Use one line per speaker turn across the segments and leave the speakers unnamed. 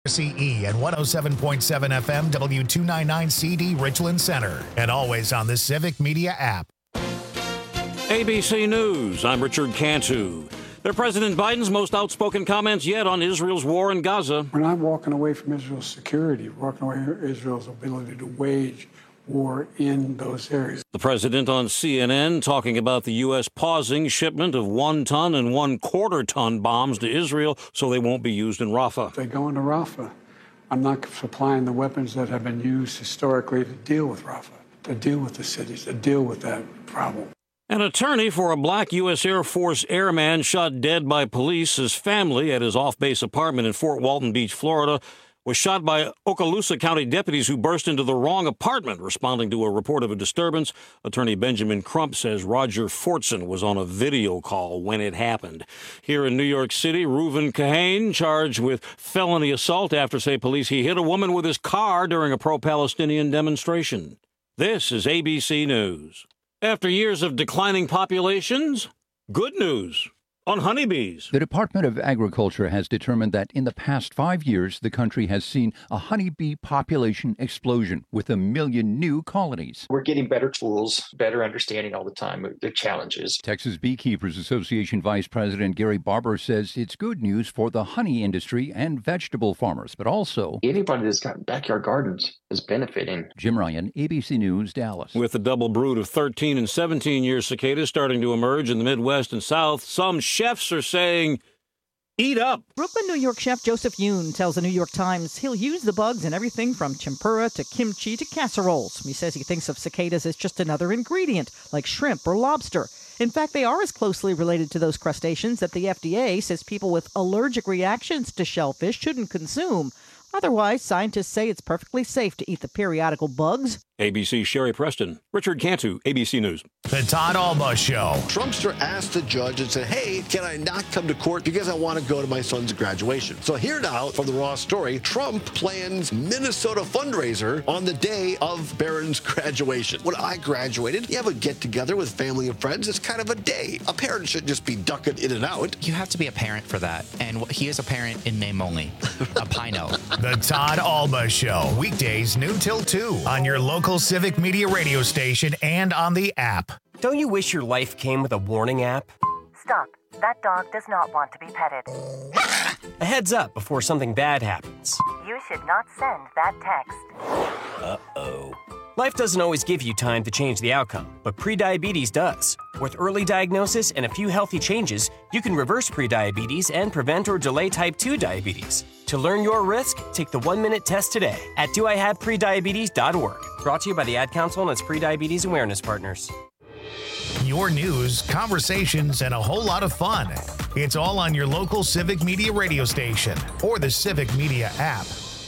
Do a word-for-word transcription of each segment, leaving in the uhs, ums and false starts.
C E and one oh seven point seven F M W two ninety-nine C D Richland Center, and always on the Civic Media app.
A B C News, I'm Richard Cantu. They're President Biden's most outspoken comments yet on Israel's war in Gaza.
We're not walking away from Israel's security, we're walking away from Israel's ability to wage war in those areas.
The president on C N N talking about the U S pausing shipment of one-ton and one-quarter-ton bombs to Israel so they won't be used in Rafah.
If they go into Rafah, I'm not supplying the weapons that have been used historically to deal with Rafah, to deal with the cities, to deal with that problem.
An attorney for a black U S Air Force airman shot dead by police, his family at his off-base apartment in Fort Walton Beach, Florida, was shot by Okaloosa County deputies who burst into the wrong apartment, responding to a report of a disturbance. Attorney Benjamin Crump says Roger Fortson was on a video call when it happened. Here in New York City, Reuven Kahane charged with felony assault after, say police, he hit a woman with his car during a pro-Palestinian demonstration. This is A B C News. After years of declining populations, good news on honeybees.
The Department of Agriculture has determined that in the past five years, the country has seen a honeybee population explosion with a million new colonies.
We're getting better tools, better understanding all the time the challenges.
Texas Beekeepers Association Vice President Gary Barber says it's good news for the honey industry and vegetable farmers, but also
anybody that's got backyard gardens is benefiting.
Jim Ryan, A B C News, Dallas.
With the double brood of thirteen and seventeen year cicadas starting to emerge in the Midwest and South, some chefs are saying, eat up.
Brooklyn, New York chef Joseph Yoon tells the New York Times he'll use the bugs in everything from tempura to kimchi to casseroles. He says he thinks of cicadas as just another ingredient, like shrimp or lobster. In fact, they are as closely related to those crustaceans that the F D A says people with allergic reactions to shellfish shouldn't consume. Otherwise, scientists say it's perfectly safe to eat the periodical bugs.
A B C's Sherry Preston, Richard Cantu, A B C News.
The Todd Alba Show.
Trumpster asked the judge and said, hey, can I not come to court because I want to go to my son's graduation? So here now from the Raw story, Trump plans Minnesota fundraiser on the day of Barron's graduation. When I graduated, you have a get-together with family and friends. It's kind of a day. A parent shouldn't just be ducking in and out.
You have to be a parent for that. And he is a parent in name only. A Pino.
The Todd Alba Show. Weekdays noon till two on your local Civic Media radio station and on the app.
Don't you wish your life came with a warning app?
Stop. That dog does not want to be petted.
A heads up before something bad happens.
You should not send that text.
Uh-oh. Life doesn't always give you time to change the outcome, but prediabetes does. With early diagnosis and a few healthy changes, you can reverse prediabetes and prevent or delay type two diabetes. To learn your risk, take the one-minute test today at do I have prediabetes dot org. Brought to you by the Ad Council and its Prediabetes Awareness Partners.
Your news, conversations, and a whole lot of fun. It's all on your local Civic Media radio station or the Civic Media app.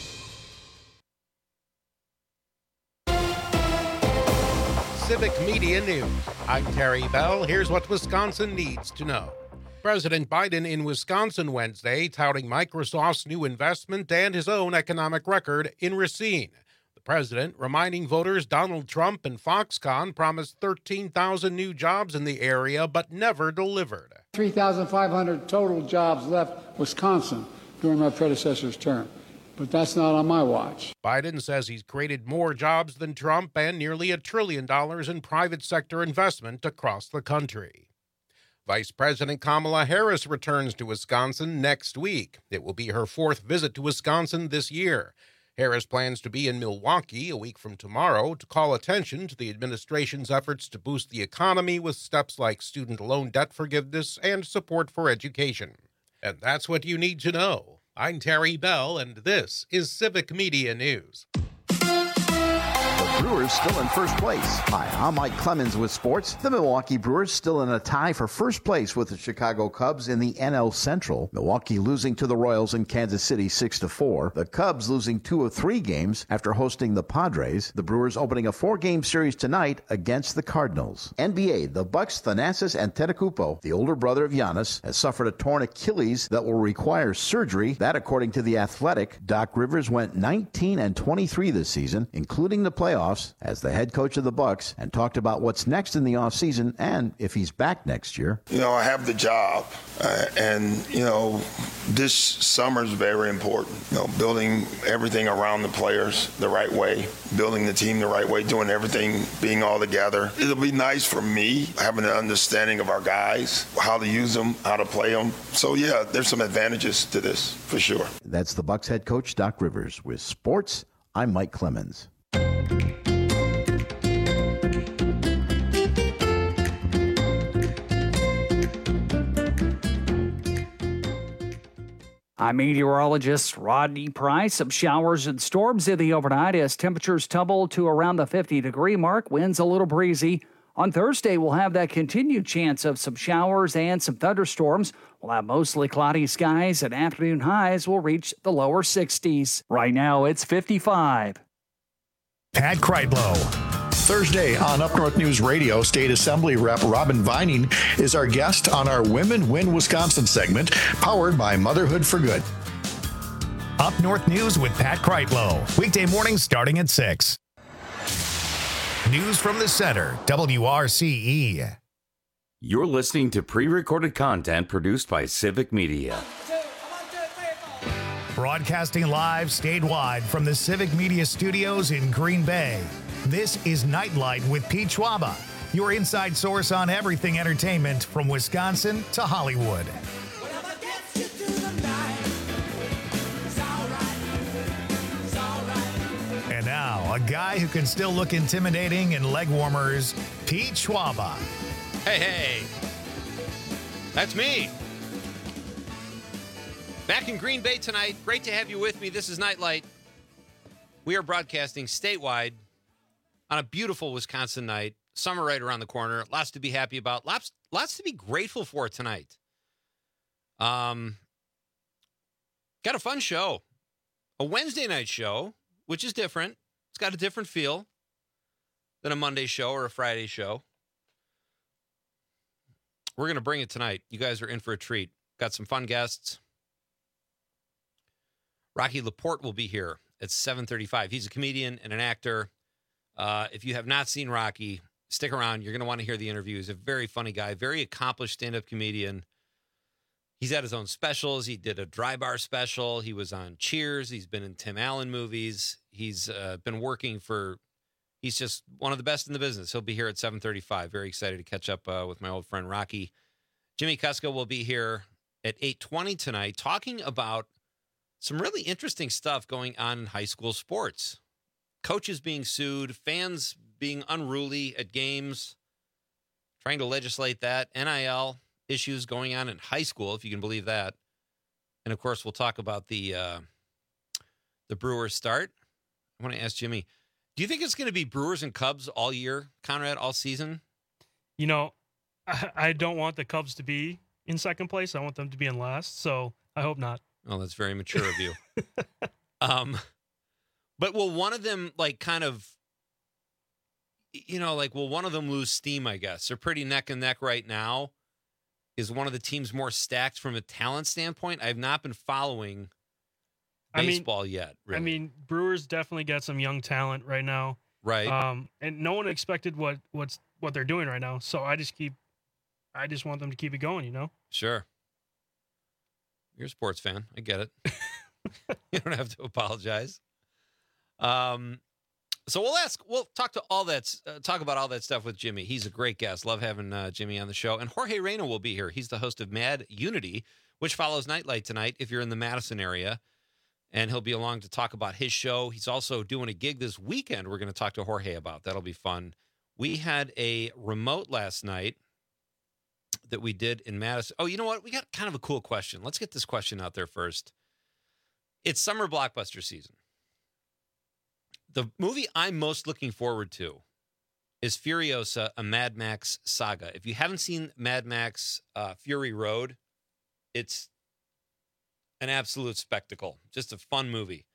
Civic Media News. I'm Terry Bell. Here's what Wisconsin needs to know. President Biden in Wisconsin Wednesday touting Microsoft's new investment and his own economic record in Racine. The president reminding voters Donald Trump and Foxconn promised thirteen thousand new jobs in the area but never delivered.
three thousand five hundred total jobs left Wisconsin during my predecessor's term. But that's not on my watch.
Biden says he's created more jobs than Trump and nearly a trillion dollars in private sector investment across the country. Vice President Kamala Harris returns to Wisconsin next week. It will be her fourth visit to Wisconsin this year. Harris plans to be in Milwaukee a week from tomorrow to call attention to the administration's efforts to boost the economy with steps like student loan debt forgiveness and support for education. And that's what you need to know. I'm Terry Bell, and this is Civic Media News.
The Brewers still in first place. Hi, I'm Mike Clemens with sports. The Milwaukee Brewers still in a tie for first place with the Chicago Cubs in the N L Central. Milwaukee losing to the Royals in Kansas City six to four. The Cubs losing two of three games after hosting the Padres. The Brewers opening a four-game series tonight against the Cardinals. N B A, the Bucks, Thanasis Antetokounmpo, the older brother of Giannis, has suffered a torn Achilles that will require surgery. That, according to The Athletic. Doc Rivers went nineteen and twenty-three this season, including the playoffs, playoffs as the head coach of the Bucks and talked about what's next in the offseason and if he's back next year.
You know, I have the job, uh, and, you know, this summer is very important. You know, building everything around the players the right way, building the team the right way, doing everything, being all together. It'll be nice for me having an understanding of our guys, how to use them, how to play them. So, yeah, there's some advantages to this for sure.
That's the Bucks head coach, Doc Rivers. With sports, I'm Mike Clemens.
I'm meteorologist Rodney Price. Some showers and storms in the overnight as temperatures tumble to around the fifty-degree mark. Winds a little breezy. On Thursday, we'll have that continued chance of some showers and some thunderstorms. We'll have mostly cloudy skies, and afternoon highs will reach the lower sixties. Right now, it's fifty-five.
Pat Kreitlow.
Thursday on Up North News Radio, State Assembly Rep Robin Vining is our guest on our Women Win Wisconsin segment, powered by Motherhood for Good.
Up North News with Pat Kreitlow. Weekday mornings starting at six. News from the Center, W R C E.
You're listening to pre-recorded content produced by Civic Media.
Broadcasting live statewide from the Civic Media Studios in Green Bay. This is Nightlight with Pete Schwaba, your inside source on everything entertainment from Wisconsin to Hollywood. And now, a guy who can still look intimidating in leg warmers, Pete Schwaba.
Hey, hey. That's me. Back in Green Bay tonight. Great to have you with me. This is Nightlight. We are broadcasting statewide on a beautiful Wisconsin night. Summer right around the corner. Lots to be happy about. Lots, lots to be grateful for tonight. Um, got a fun show. A Wednesday night show, which is different. It's got a different feel than a Monday show or a Friday show. We're going to bring it tonight. You guys are in for a treat. Got some fun guests. Rocky Laporte will be here at seven thirty-five. He's a comedian and an actor. Uh, if you have not seen Rocky, stick around. You're going to want to hear the interview. He's a very funny guy, very accomplished stand-up comedian. He's had his own specials. He did a dry bar special. He was on Cheers. He's been in Tim Allen movies. He's uh, been working for, he's just one of the best in the business. He'll be here at seven thirty-five. Very excited to catch up uh, with my old friend Rocky. Jimmy Kuska will be here at eight twenty tonight talking about some really interesting stuff going on in high school sports. Coaches being sued, fans being unruly at games, trying to legislate that, N I L issues going on in high school, if you can believe that. And, of course, we'll talk about the uh, the Brewers start. I want to ask Jimmy, do you think it's going to be Brewers and Cubs all year, Conrad, all season?
You know, I, I don't want the Cubs to be in second place. I want them to be in last, so I hope not.
Oh, that's very mature of you. um, but will one of them, like, kind of, you know, like, will one of them lose steam, I guess? They're pretty neck and neck right now. Is one of the teams more stacked from a talent standpoint? I've not been following baseball
I mean,
yet, really.
I mean, Brewers definitely got some young talent right now.
Right.
Um, and no one expected what, what's, what they're doing right now. So I just keep, I just want them to keep it going, you know?
Sure. You're a sports fan. I get it. You don't have to apologize. Um, so we'll ask, we'll talk to all that, uh, talk about all that stuff with Jimmy. He's a great guest. Love having uh, Jimmy on the show. And Jorge Reyna will be here. He's the host of Mad Unity, which follows Nightlight tonight if you're in the Madison area. And he'll be along to talk about his show. He's also doing a gig this weekend we're going to talk to Jorge about. That'll be fun. We had a remote last night that we did in Madison. Oh, you know what? We got kind of a cool question. Let's get this question out there first. It's summer blockbuster season. The movie I'm most looking forward to is Furiosa, a Mad Max saga. If you haven't seen Mad Max uh, Fury Road, it's an absolute spectacle. Just a fun movie.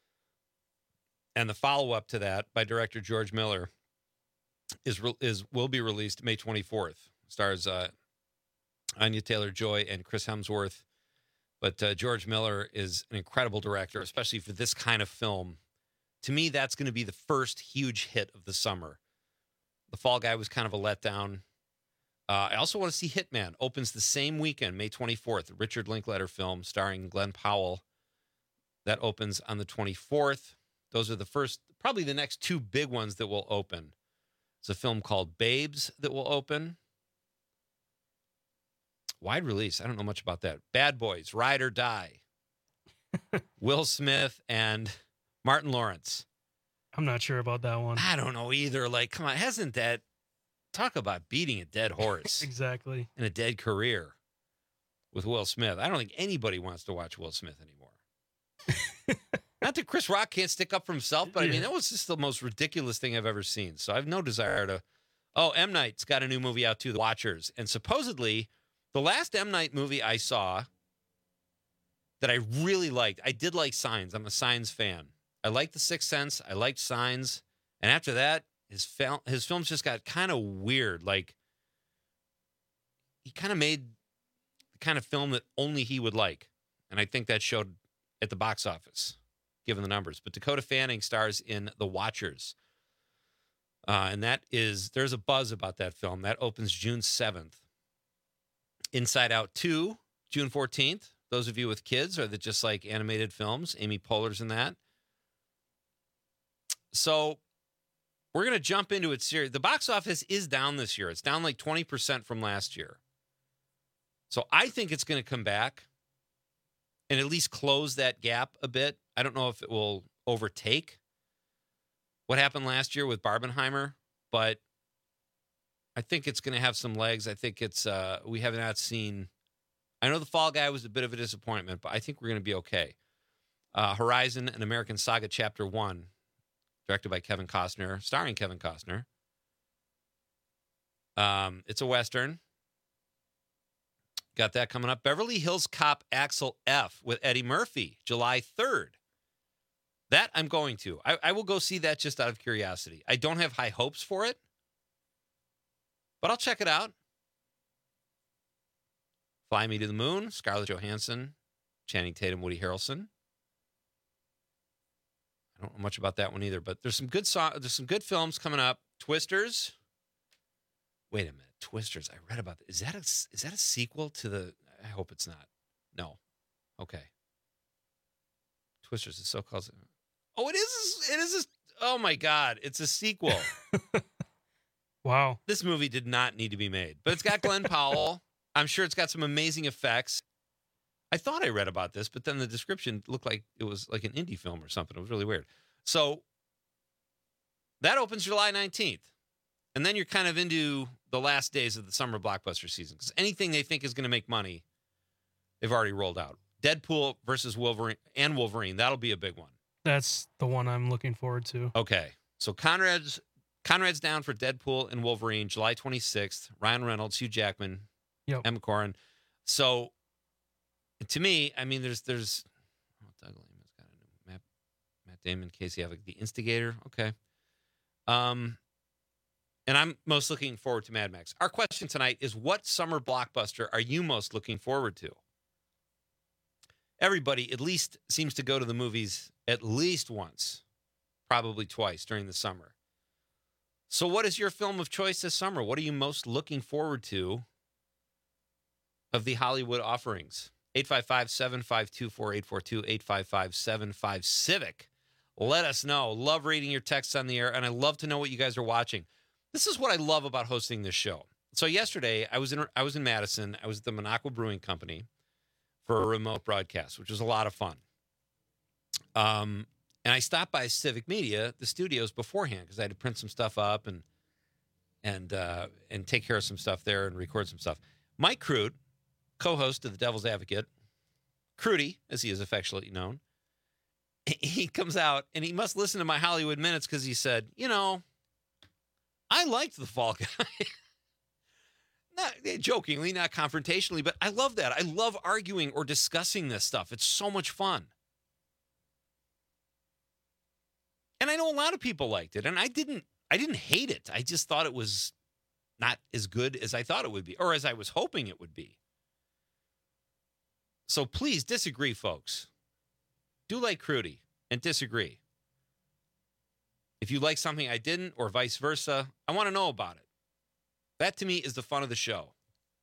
And the follow-up to that by director George Miller is is will be released May twenty-fourth. Stars uh, Anya Taylor-Joy and Chris Hemsworth. But uh, George Miller is an incredible director, especially for this kind of film.
To me, that's going to be the first huge hit of the summer. The Fall Guy was kind of a letdown. Uh, I also want to see Hitman. Opens the same weekend, May twenty-fourth. The Richard Linklater film starring Glenn Powell. That opens on the twenty-fourth. Those are the first, probably the next two big ones that will open. It's a film called Babes that will open. Wide release. I don't know much about that. Bad Boys, Ride or Die. Will Smith and Martin Lawrence.
I'm not sure about that one.
I don't know either. Like, come on, hasn't that, talk about beating a dead horse.
Exactly.
And a dead career with Will Smith. I don't think anybody wants to watch Will Smith anymore. Not that Chris Rock can't stick up for himself, but I mean, that was just the most ridiculous thing I've ever seen. So I have no desire to, oh, M. Night's got a new movie out too, The Watchers. And supposedly, the last M. Night movie I saw that I really liked, I did like Signs. I'm a Signs fan. I liked The Sixth Sense. I liked Signs. And after that, his, fil- his films just got kind of weird. Like, he kind of made the kind of film that only he would like. And I think that showed at the box office, given the numbers. But Dakota Fanning stars in The Watchers. Uh, and that is, there's a buzz about that film. That opens June seventh. Inside Out two, June fourteenth. Those of you with kids, or that just like animated films, Amy Poehler's in that. So we're going to jump into it serious. The box office is down this year. It's down like twenty percent from last year. So I think it's going to come back and at least close that gap a bit. I don't know if it will overtake what happened last year with Barbenheimer, but I think it's going to have some legs. I think it's, uh, we have not seen, I know The Fall Guy was a bit of a disappointment, but I think we're going to be okay. Uh, Horizon, an American Saga, Chapter one, directed by Kevin Costner, starring Kevin Costner. Um, it's a Western. Got that coming up. Beverly Hills Cop Axel F with Eddie Murphy, July third. That I'm going to. I, I will go see that just out of curiosity. I don't have high hopes for it, but I'll check it out. Fly Me to the Moon, Scarlett Johansson, Channing Tatum, Woody Harrelson. I don't know much about that one either, but there's some good so- there's some good films coming up. Twisters. Wait a minute. Twisters. I read about that. Is that a, is that a sequel to the, I hope it's not. No. Okay. Twisters is so close. Oh, it is. It is. A, oh my God. It's a sequel.
Wow.
This movie did not need to be made, but it's got Glenn Powell. I'm sure it's got some amazing effects. I thought I read about this, but then the description looked like it was like an indie film or something. It was really weird. So that opens July nineteenth. And then you're kind of into the last days of the summer blockbuster season, because anything they think is going to make money, they've already rolled out. Deadpool versus Wolverine and Wolverine. That'll be a big one.
That's the one I'm looking forward to.
Okay. So Conrad's Conrad's down for Deadpool and Wolverine, July twenty-sixth. Ryan Reynolds, Hugh Jackman,
yep.
Emma Corrin. So to me, I mean, there's there's oh, Doug Lehman's got a new Matt, Matt Damon, Casey Affleck, The Instigator. Okay. Um, and I'm most looking forward to Mad Max. Our question tonight is, what summer blockbuster are you most looking forward to? Everybody at least seems to go to the movies at least once, probably twice during the summer. So what is your film of choice this summer? What are you most looking forward to of the Hollywood offerings? eight five five, seven five two, four eight four two, eight five five, seven five, Civic. Let us know. Love reading your texts on the air, and I love to know what you guys are watching. This is what I love about hosting this show. So yesterday, I was in I was in Madison. I was at the Minocqua Brewing Company for a remote broadcast, which was a lot of fun. Um, and I stopped by Civic Media, the studios, beforehand because I had to print some stuff up and and uh, and take care of some stuff there and record some stuff. Mike Crude, co-host of The Devil's Advocate, Crudy, as he is affectionately known, he comes out and he must listen to my Hollywood Minutes because he said, you know, I liked The Fall Guy. Not jokingly, not confrontationally, but I love that. I love arguing or discussing this stuff. It's so much fun. And I know a lot of people liked it, and I didn't I didn't hate it. I just thought it was not as good as I thought it would be, or as I was hoping it would be. So please disagree, folks. Do like Crudy and disagree. If you like something I didn't or vice versa, I want to know about it. That to me is the fun of the show.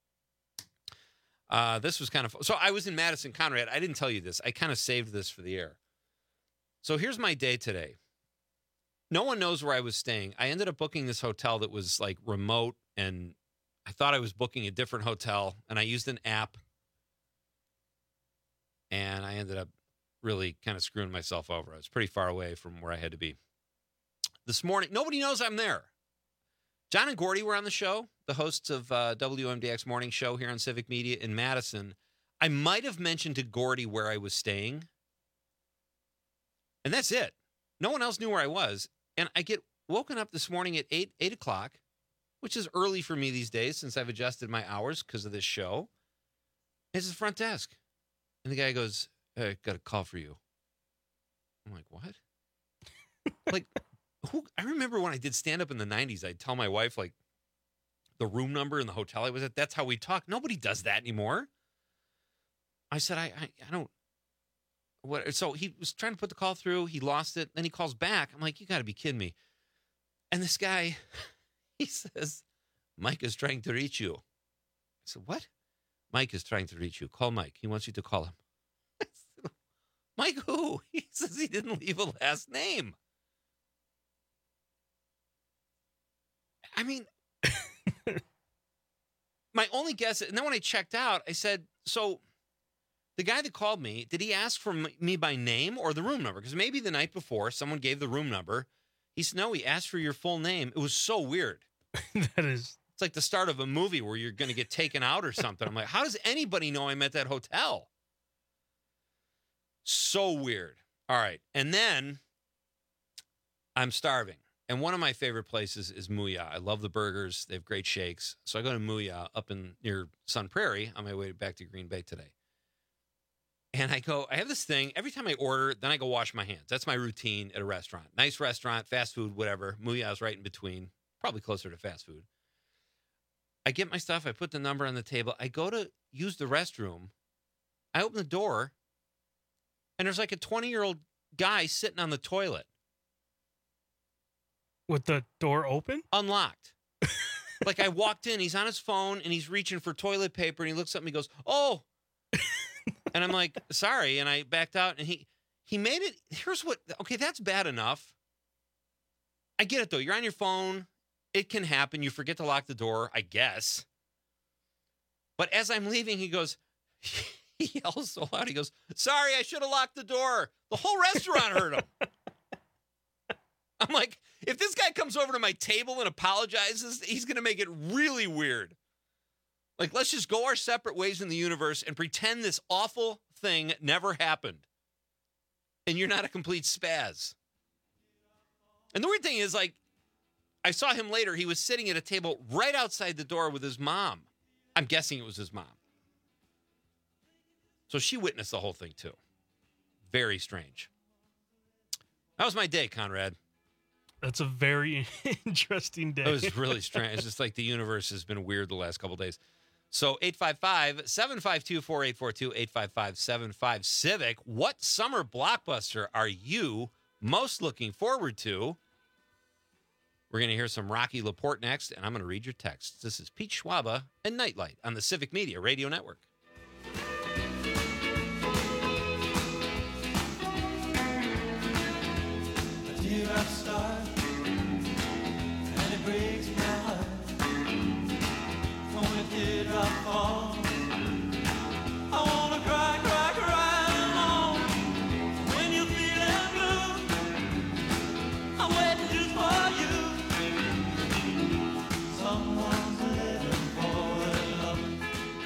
Uh, this was kind of fun. So I was in Madison, Conrad. I didn't tell you this. I kind of saved this for the air. So here's my day today. No one knows where I was staying. I ended up booking this hotel that was like remote, and I thought I was booking a different hotel, and I used an app, and I ended up really kind of screwing myself over. I was pretty far away from where I had to be. This morning, nobody knows I'm there. John and Gordy were on the show, the hosts of uh, W M D X Morning Show here on Civic Media in Madison. I might have mentioned to Gordy where I was staying, and that's it. No one else knew where I was. And I get woken up this morning at eight, eight o'clock, which is early for me these days since I've adjusted my hours because of this show. It's the front desk. And the guy goes, hey, got a call for you. I'm like, what? Like, who? I remember when I did stand-up in the nineties, I'd tell my wife, like, the room number in the hotel I was at. That's how we talk. Nobody does that anymore. I said, I, I, I don't. What? So he was trying to put the call through. He lost it. Then he calls back. I'm like, you got to be kidding me. And this guy, he says, Mike is trying to reach you. I said, what? Mike is trying to reach you. Call Mike. He wants you to call him. I said, Mike who? He says he didn't leave a last name. I mean, my only guess, and then when I checked out, I said, so the guy that called me, did he ask for me by name or the room number? Because maybe the night before, someone gave the room number. He said, no, he asked for your full name. It was so weird.
That is.
It's like the start of a movie where you're going to get taken out or something. I'm like, how does anybody know I'm at that hotel? So weird. All right. And then I'm starving. And one of my favorite places is Muya. I love the burgers. They have great shakes. So I go to Muya up in near Sun Prairie on my way back to Green Bay today. And I go, I have this thing. Every time I order, then I go wash my hands. That's my routine at a restaurant. Nice restaurant, fast food, whatever. Muya is right in between, probably closer to fast food. I get my stuff. I put the number on the table. I go to use the restroom. I open the door, and there's like a twenty-year-old guy sitting on the toilet.
With the door open?
Unlocked. Like I walked in, he's on his phone, and he's reaching for toilet paper, and he looks at me and goes, oh. And I'm like, sorry. And I backed out, and he he made it. Here's what. Okay, that's bad enough. I get it, though. You're on your phone. It can happen. You forget to lock the door, I guess. But as I'm leaving, he goes, he yells so loud. He goes, sorry, I should have locked the door. The whole restaurant heard him. I'm like, if this guy comes over to my table and apologizes, he's going to make it really weird. Like, let's just go our separate ways in the universe and pretend this awful thing never happened. And you're not a complete spaz. And the weird thing is, like, I saw him later. He was sitting at a table right outside the door with his mom. I'm guessing it was his mom. So she witnessed the whole thing, too. Very strange. That was my day, Conrad.
That's a very interesting day.
It was really strange. It's just like the universe has been weird the last couple of days. So eight five five, seven five two, four eight four two, eight five five, seven five Civic. What summer blockbuster are you most looking forward to? We're going to hear some Rocky LaPorte next, and I'm going to read your texts. This is Pete Schwaba and Nightlight on the Civic Media Radio Network.
Here I start, and it breaks my heart. When did I fall? I wanna cry, cry, cry alone. When you're feeling blue, I'm waiting just for you. Someone's living for love.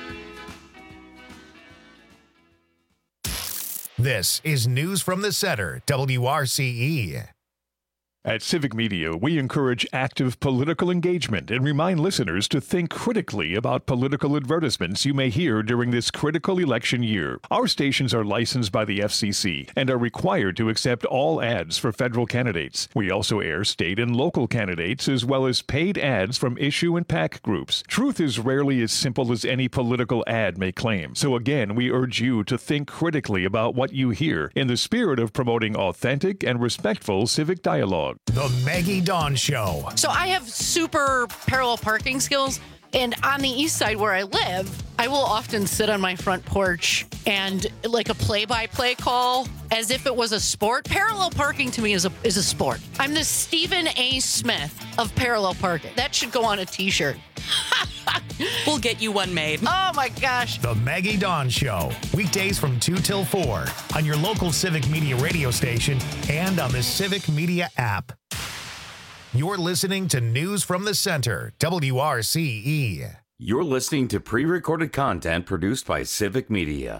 This is News from the Center, W R C E.
At Civic Media, we encourage active political engagement and remind listeners to think critically about political advertisements you may hear during this critical election year. Our stations are licensed by the F C C and are required to accept all ads for federal candidates. We also air state and local candidates as well as paid ads from issue and PAC groups. Truth is rarely as simple as any political ad may claim. So again, we urge you to think critically about what you hear in the spirit of promoting authentic and respectful civic dialogue. about.
The Maggie Dawn Show.
So I have super parallel parking skills. And on the east side where I live, I will often sit on my front porch and like a play-by-play call as if it was a sport. Parallel parking to me is a is a sport. I'm the Stephen A. Smith of parallel parking. That should go on a t-shirt.
We'll get you one made.
Oh my gosh.
The Maggie Dawn Show. Weekdays from two till four on your local Civic Media radio station and on the Civic Media app. You're listening to News from the Center, W R C E.
You're listening to pre-recorded content produced by Civic Media.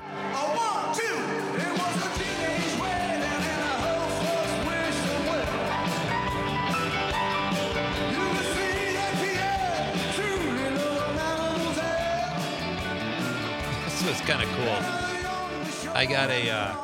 This was kind of cool. I got a, uh,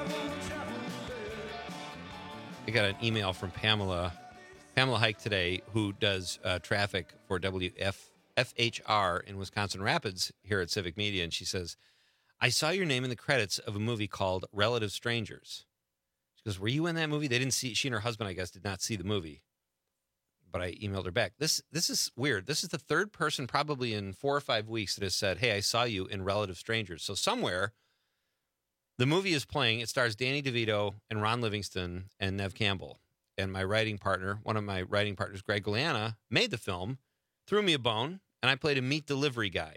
I got an email from Pamela. Pamela Hike today, who does uh, traffic for W F H R in Wisconsin Rapids here at Civic Media, and she says, I saw your name in the credits of a movie called Relative Strangers. She goes, were you in that movie? They didn't see, she and her husband, I guess, did not see the movie. But I emailed her back. This this is weird. This is the third person probably in four or five weeks that has said, hey, I saw you in Relative Strangers. So somewhere, the movie is playing. It stars Danny DeVito and Ron Livingston and Nev Campbell. And my writing partner, one of my writing partners, Greg Galeana, made the film, threw me a bone, and I played a meat delivery guy.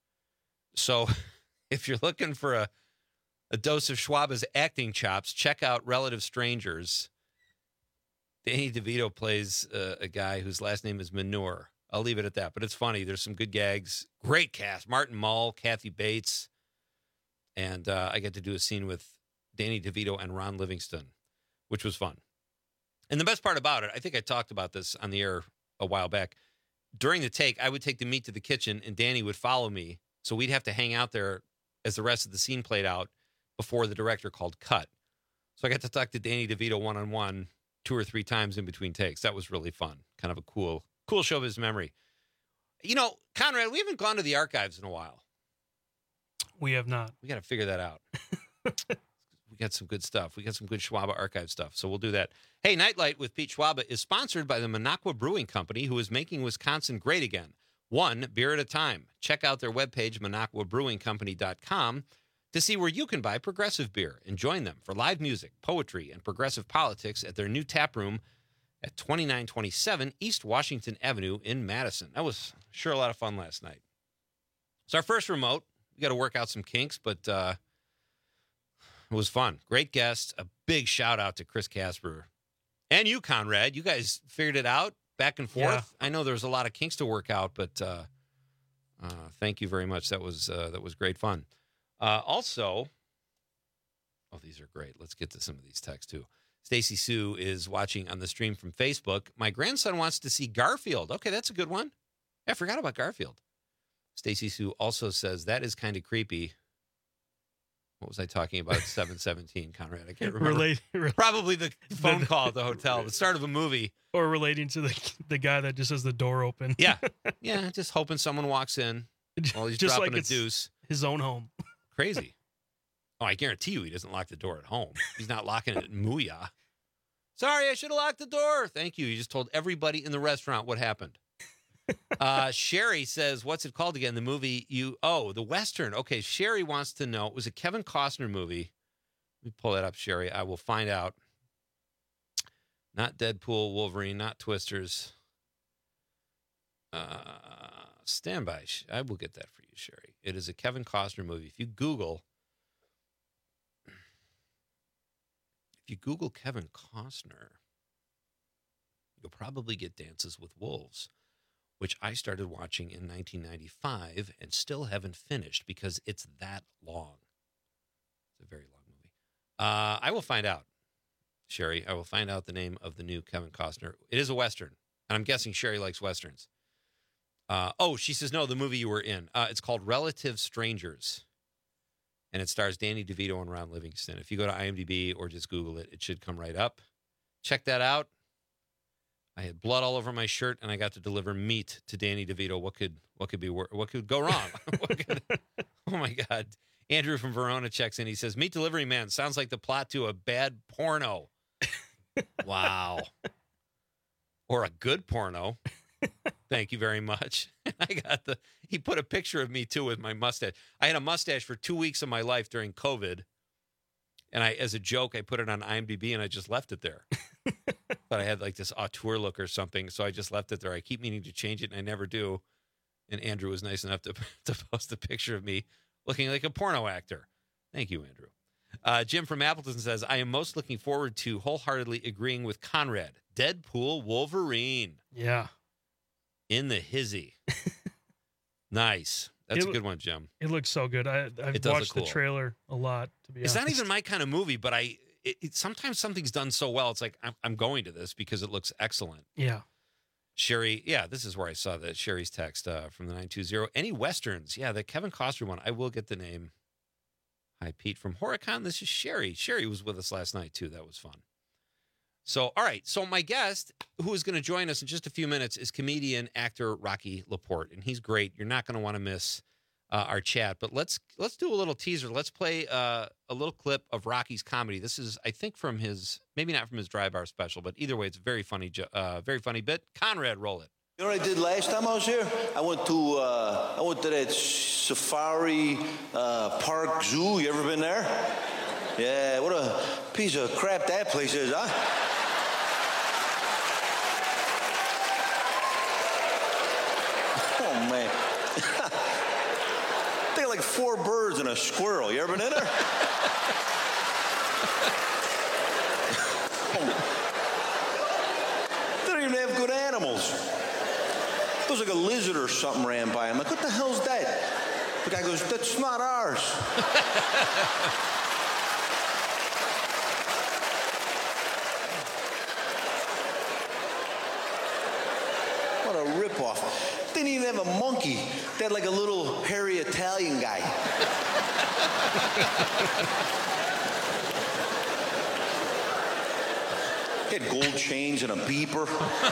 So if you're looking for a, a dose of Schwaba's acting chops, check out Relative Strangers. Danny DeVito plays uh, a guy whose last name is Manure. I'll leave it at that, but it's funny. There's some good gags. Great cast. Martin Mull, Kathy Bates. And uh, I get to do a scene with Danny DeVito and Ron Livingston, which was fun. And the best part about it, I think I talked about this on the air a while back. During the take, I would take the meat to the kitchen, and Danny would follow me. So we'd have to hang out there as the rest of the scene played out before the director called cut. So I got to talk to Danny DeVito one-on-one two or three times in between takes. That was really fun. Kind of a cool, cool show of his memory. You know, Conrad, we haven't gone to the archives in a while.
We have not.
We got to figure that out. We got some good stuff. We got some good Schwaba archive stuff, so we'll do that. Hey, Nightlight with Pete Schwaba is sponsored by the Minocqua Brewing Company, who is making Wisconsin great again, one beer at a time. Check out their webpage, minocqua brewing company dot com, to see where you can buy progressive beer and join them for live music, poetry, and progressive politics at their new tap room at twenty-nine twenty-seven East Washington Avenue in Madison. That was sure a lot of fun last night. It's our first remote. We got to work out some kinks, but uh, it was fun. Great guest. A big shout out to Chris Casper and you, Conrad. You guys figured it out back and forth. Yeah. I know there was a lot of kinks to work out, but uh, uh, thank you very much. That was uh, that was great fun. Uh, also, oh, these are great. Let's get to some of these texts too. Stacy Sue is watching on the stream from Facebook. My grandson wants to see Garfield. Okay, that's a good one. Yeah, I forgot about Garfield. Stacy Sue also says that is kind of creepy. What was I talking about? seven seventeen, Conrad. I can't remember.
Relate, re-
Probably the phone call at the hotel, the start of a movie.
Or relating to the the guy that just has the door open.
Yeah. Yeah, just hoping someone walks in while he's
just
dropping
like
a
it's
deuce.
His own home.
Crazy. Oh, I guarantee you he doesn't lock the door at home. He's not locking it at Mooyah. Sorry, I should have locked the door. Thank you. You just told everybody in the restaurant what happened. Uh, Sherry says, what's it called again? The movie you, oh, the Western. Okay, Sherry wants to know, it was a Kevin Costner movie. Let me pull that up, Sherry. I will find out. Not Deadpool, Wolverine, not Twisters. Uh, stand by. I will get that for you, Sherry. It is a Kevin Costner movie. If you Google, if you Google Kevin Costner, you'll probably get Dances with Wolves, which I started watching in nineteen ninety-five and still haven't finished because it's that long. It's a very long movie. Uh, I will find out, Sherry. I will find out the name of the new Kevin Costner. It is a Western, and I'm guessing Sherry likes Westerns. Uh, oh, she says, no, the movie you were in. Uh, it's called Relative Strangers, and it stars Danny DeVito and Ron Livingston. If you go to IMDb or just Google it, it should come right up. Check that out. I had blood all over my shirt, and I got to deliver meat to Danny DeVito. What could what could be wor- what could go wrong? What could, oh my God! Andrew from Verona checks in. He says, "Meat delivery man sounds like the plot to a bad porno." Wow, or a good porno. Thank you very much. I got the, he put a picture of me too with my mustache. I had a mustache for two weeks of my life during COVID. And I, as a joke, I put it on IMDb and I just left it there. But I had like this auteur look or something. So I just left it there. I keep meaning to change it and I never do. And Andrew was nice enough to, to post a picture of me looking like a porno actor. Thank you, Andrew. Uh, Jim from Appleton says, I am most looking forward to wholeheartedly agreeing with Conrad. Deadpool Wolverine.
Yeah.
In the hizzy. Nice. That's
It-
a good one, Jim.
It looks so good. I, I've
It does look
watched
cool.
the trailer a lot, to be
It's
honest.
not even my kind of movie, but I it, it, sometimes something's done so well. It's like, I'm, I'm going to this because it looks excellent.
Yeah.
Sherry, yeah, this is where I saw that Sherry's text uh, from the nine two zero. Any Westerns? Yeah, the Kevin Costner one. I will get the name. Hi, Pete from Horicon. This is Sherry. Sherry was with us last night, too. That was fun. So, all right. So my guest, who is going to join us in just a few minutes, is comedian, actor Rocky Laporte. And he's great. You're not going to want to miss uh, our chat. But let's let's do a little teaser. Let's play uh, a little clip of Rocky's comedy. This is, I think, from his, maybe not from his Dry Bar special, but either way, it's a very funny, jo- uh, very funny bit. Conrad, roll it.
You know what I did last time I was here? I went to uh, I went to that Safari uh, Park Zoo. You ever been there? Yeah, what a piece of crap that place is, huh? Oh man, they got like four birds and a squirrel. You ever been in there? They don't even have good animals. It was like a lizard or something ran by. I'm like, what the hell's that? The guy goes, that's not ours. What a ripoff. They didn't even have a monkey. They had like a little hairy Italian guy. He had gold chains and a beeper.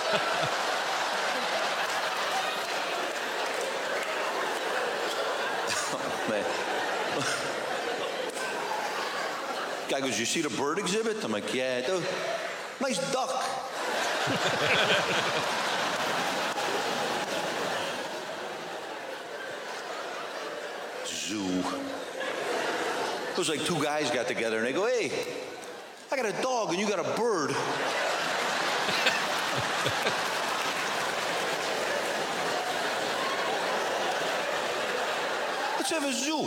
Man. Guy goes, you see the bird exhibit? I'm like, yeah, I do. Nice duck. Zoo. It was like two guys got together and they go, hey, I got a dog and you got a bird. Let's have a zoo.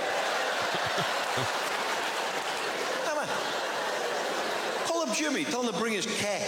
Come on. Call up Jimmy. Tell him to bring his cat.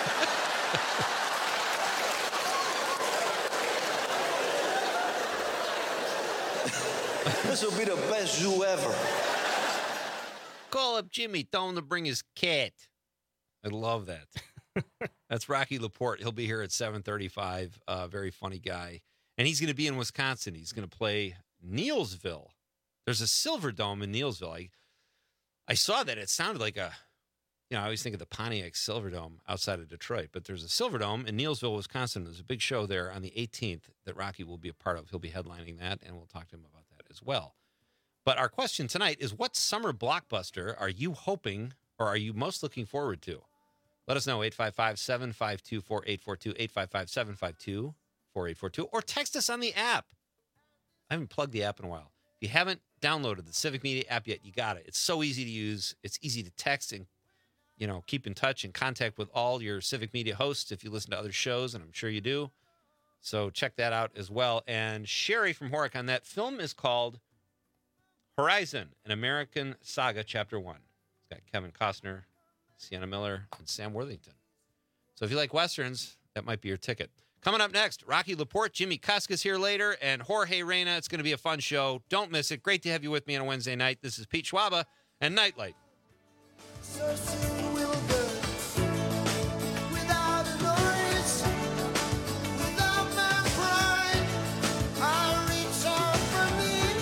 This will be the best zoo ever.
Call up Jimmy. Tell him to bring his cat. I love that. That's Rocky Laporte. He'll be here at seven thirty-five. Uh, very funny guy. And he's going to be in Wisconsin. He's going to play Neilsville. There's a Silver Dome in Neilsville. I, I saw that. It sounded like a, you know, I always think of the Pontiac Silverdome outside of Detroit, but there's a Silverdome in Neilsville, Wisconsin. There's a big show there on the eighteenth that Rocky will be a part of. He'll be headlining that, and we'll talk to him about that as well. But our question tonight is, what summer blockbuster are you hoping or are you most looking forward to? Let us know, eight five five, seven five two, four eight four two, eight five five, seven five two, four eight four two, or text us on the app. I haven't plugged the app in a while. If you haven't downloaded the Civic Media app yet, you got it. It's so easy to use. It's easy to text and, you know, keep in touch and contact with all your Civic Media hosts if you listen to other shows, and I'm sure you do. So check that out as well. And Sherry from Horicon, that film is called Horizon, an American Saga, Chapter one. It's got Kevin Costner, Sienna Miller, and Sam Worthington. So if you like Westerns, that might be your ticket. Coming up next, Rocky Laporte, Jimmy Cuska's here later, and Jorge Reyna. It's going to be a fun show. Don't miss it. Great to have you with me on a Wednesday night. This is Pete Schwaba and Nightlight.
So soon we'll go without a noise, without my pride. I'll reach out from the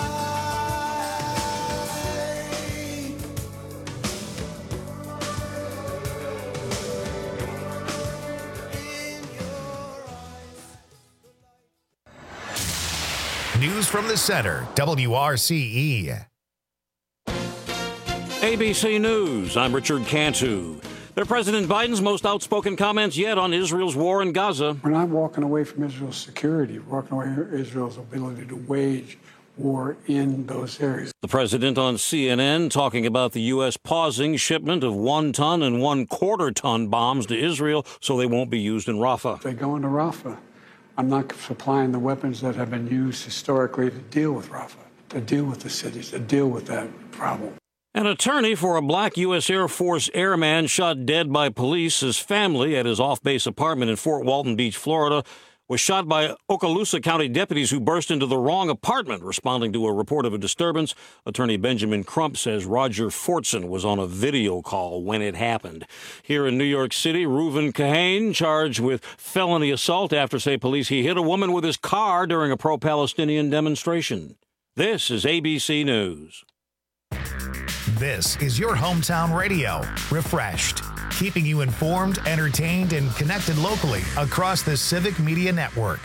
News from the center, W R C E.
A B C News, I'm Richard Cantu. They're President Biden's most outspoken comments yet on Israel's war in Gaza.
We're not walking away from Israel's security. We're walking away from Israel's ability to wage war in those areas.
The president on C N N talking about the U S pausing shipment of one-ton and one-quarter-ton bombs to Israel so they won't be used in Rafah.
If they go into Rafah, I'm not supplying the weapons that have been used historically to deal with Rafah, to deal with the cities, to deal with that problem.
An attorney for a black U S Air Force airman shot dead by police. His family at his off-base apartment in Fort Walton Beach, Florida, was shot by Okaloosa County deputies who burst into the wrong apartment, responding to a report of a disturbance. Attorney Benjamin Crump says Roger Fortson was on a video call when it happened. Here in New York City, Reuven Kahane charged with felony assault after, say police, he hit a woman with his car during a pro-Palestinian demonstration. This is A B C News.
This is your hometown radio, Refreshed, keeping you informed, entertained, and connected locally across the Civic Media Network.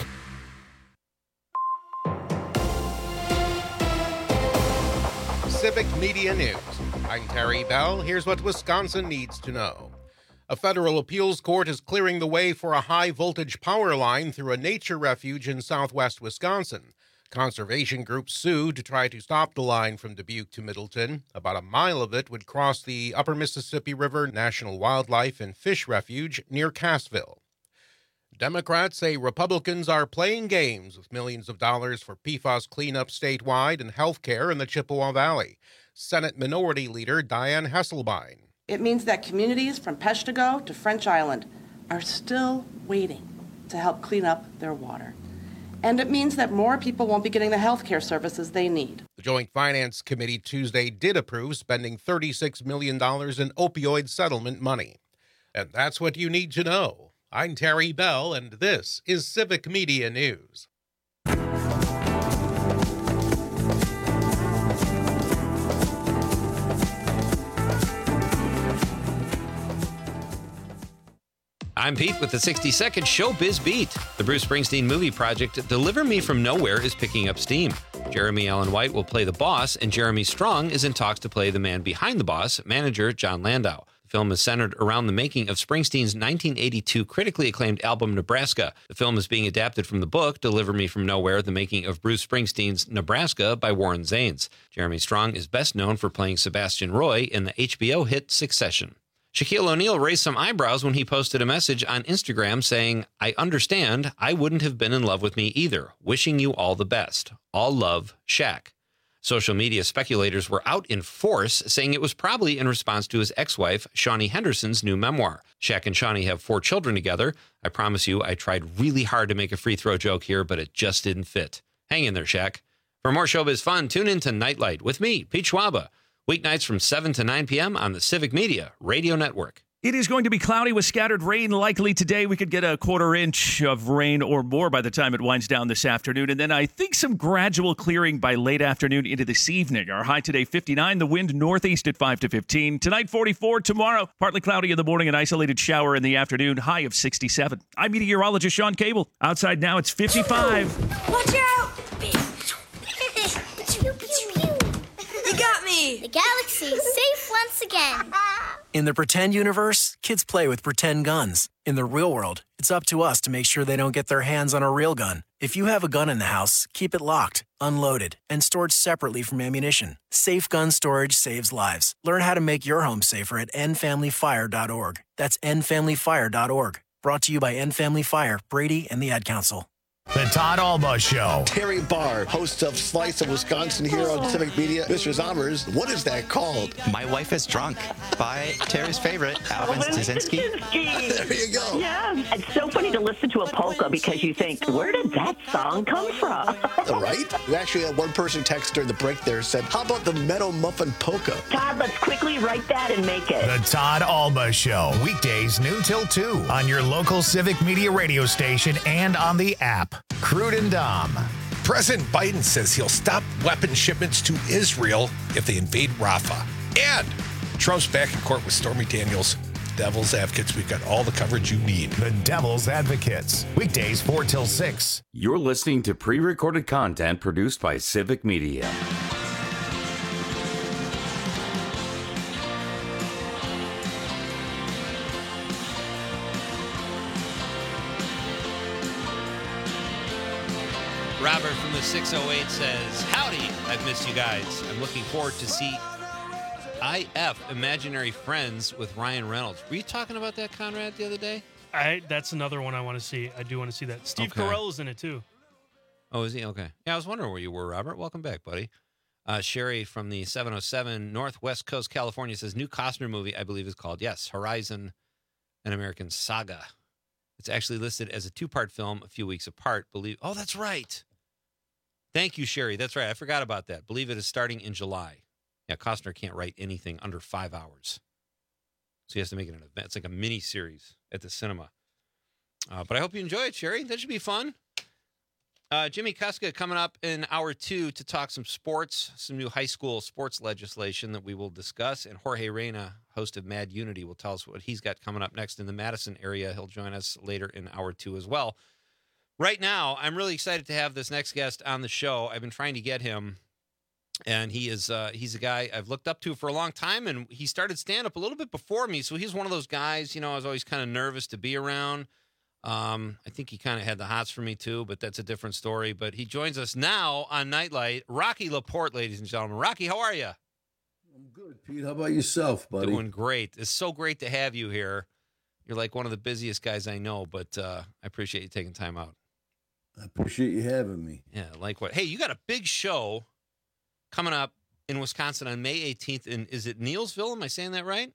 Civic Media News. I'm Terry Bell. Here's what Wisconsin needs to know. A federal appeals court is clearing the way for a high-voltage power line through a nature refuge in southwest Wisconsin. Conservation groups sued to try to stop the line from Dubuque to Middleton. About a mile of it would cross the Upper Mississippi River National Wildlife and Fish Refuge near Cassville. Democrats say Republicans are playing games with millions of dollars for P FAS cleanup statewide and health care in the Chippewa Valley. Senate Minority Leader Diane Hesselbein.
It means that communities from Peshtigo to French Island are still waiting to help clean up their water. And it means that more people won't be getting the health care services they need.
The Joint Finance Committee Tuesday did approve spending thirty-six million dollars in opioid settlement money. And that's what you need to know. I'm Terry Bell, and this is Civic Media News.
I'm Pete with the sixty-second Showbiz Beat. The Bruce Springsteen movie project Deliver Me From Nowhere is picking up steam. Jeremy Allen White will play the boss, and Jeremy Strong is in talks to play the man behind the boss, manager John Landau. The film is centered around the making of Springsteen's nineteen eighty-two critically acclaimed album Nebraska. The film is being adapted from the book Deliver Me From Nowhere, The Making of Bruce Springsteen's Nebraska by Warren Zanes. Jeremy Strong is best known for playing Sebastian Roy in the H B O hit Succession. Shaquille O'Neal raised some eyebrows when he posted a message on Instagram saying, "I understand I wouldn't have been in love with me either. Wishing you all the best. All love, Shaq." Social media speculators were out in force, saying it was probably in response to his ex-wife, Shawnee Henderson's new memoir. Shaq and Shawnee have four children together. I promise you, I tried really hard to make a free throw joke here, but it just didn't fit. Hang in there, Shaq. For more showbiz fun, tune in to Nightlight with me, Pete Schwaba. Weeknights from seven to nine p.m. on the Civic Media Radio Network.
It is going to be cloudy with scattered rain likely today. We could get a quarter inch of rain or more by the time it winds down this afternoon. And then I think some gradual clearing by late afternoon into this evening. Our high today, fifty-nine. The wind northeast at five to fifteen. Tonight, forty-four. Tomorrow, partly cloudy in the morning, an isolated shower in the afternoon. High of sixty-seven. I'm meteorologist Sean Cable. Outside now, it's fifty-five.
Watch out! You got me! The galaxy is safe once again.
In the pretend universe, kids play with pretend guns. In the real world, it's up to us to make sure they don't get their hands on a real gun. If you have a gun in the house, keep it locked, unloaded, and stored separately from ammunition. Safe gun storage saves lives. Learn how to make your home safer at end family fire dot org. That's end family fire dot org. Brought to you by End Family Fire, Brady, and the Ad Council.
The Todd Alba Show.
Terry Barr, host of Slice of Wisconsin here on Civic Media. Mister Zommers, what is that called?
My Wife is Drunk by Terry's favorite, Alvin Stasinski.
There you go.
Yeah, it's so funny to listen to a polka because you think, where did that song come from?
Right? We actually had one person text during the break there said, how about the Meadow Muffin Polka?
Todd, let's quickly write that and make it.
The Todd Alba Show. Weekdays noon till two on your local Civic Media radio station and on the app. Crude and Dom.
President Biden says he'll stop weapon shipments to Israel if they invade Rafah. And Trump's back in court with Stormy Daniels. Devil's Advocates. We've got all the coverage you need.
The Devil's Advocates. Weekdays four till six.
You're listening to pre-recorded content produced by Civic Media.
Robert from the six oh eight says, howdy, I've missed you guys. I'm looking forward to see I F, Imaginary Friends, with Ryan Reynolds. Were you talking about that, Conrad, the other day?
I That's another one I want to see. I do want to see that. Steve
Okay.
Carell is in it, too.
Oh, is he? Okay. Yeah, I was wondering where you were, Robert. Welcome back, buddy. Uh, Sherry from the seven oh seven Northwest Coast, California says, new Costner movie, I believe is called, yes, Horizon, an American Saga. It's actually listed as a two-part film a few weeks apart. Believe. Oh, that's right. Thank you, Sherry. That's right. I forgot about that. Believe it is starting in July. Yeah, Costner can't write anything under five hours. So he has to make it an event. It's like a mini series at the cinema. Uh, but I hope you enjoy it, Sherry. That should be fun. Uh, Jimmy Kuska coming up in hour two to talk some sports, some new high school sports legislation that we will discuss. And Jorge Reyna, host of Mad Unity, will tell us what he's got coming up next in the Madison area. He'll join us later in hour two as well. Right now, I'm really excited to have this next guest on the show. I've been trying to get him, and he is uh, he's a guy I've looked up to for a long time, and he started stand-up a little bit before me, so he's one of those guys, you know, I was always kind of nervous to be around. Um, I think he kind of had the hots for me, too, but that's a different story. But he joins us now on Nightlight. Rocky Laporte, ladies and gentlemen. Rocky, how are you?
I'm good, Pete. How about yourself, buddy?
Doing great. It's so great to have you here. You're like one of the busiest guys I know, but uh, I appreciate you taking time out.
I appreciate you having me.
Yeah, like what? Hey, you got a big show coming up in Wisconsin on May eighteenth. In, is it Neilsville? Am I saying that right?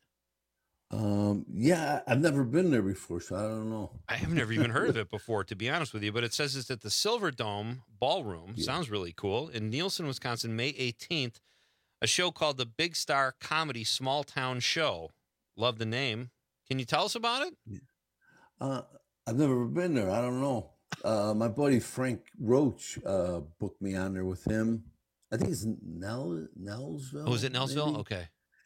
Um, yeah, I've never been there before, so I don't know.
I have never even heard of it before, to be honest with you, but it says it's at the Silver Dome Ballroom.
Yeah.
Sounds really cool. In Nielsen, Wisconsin, May eighteenth, a show called the Big Star Comedy Small Town Show. Love the name. Can you tell us about it?
Uh, I've never been there. I don't know. Uh, my buddy Frank Roach uh, booked me on there with him. I think it's Nell Nellsville.
Oh, is it Nellsville?
maybe?
Okay.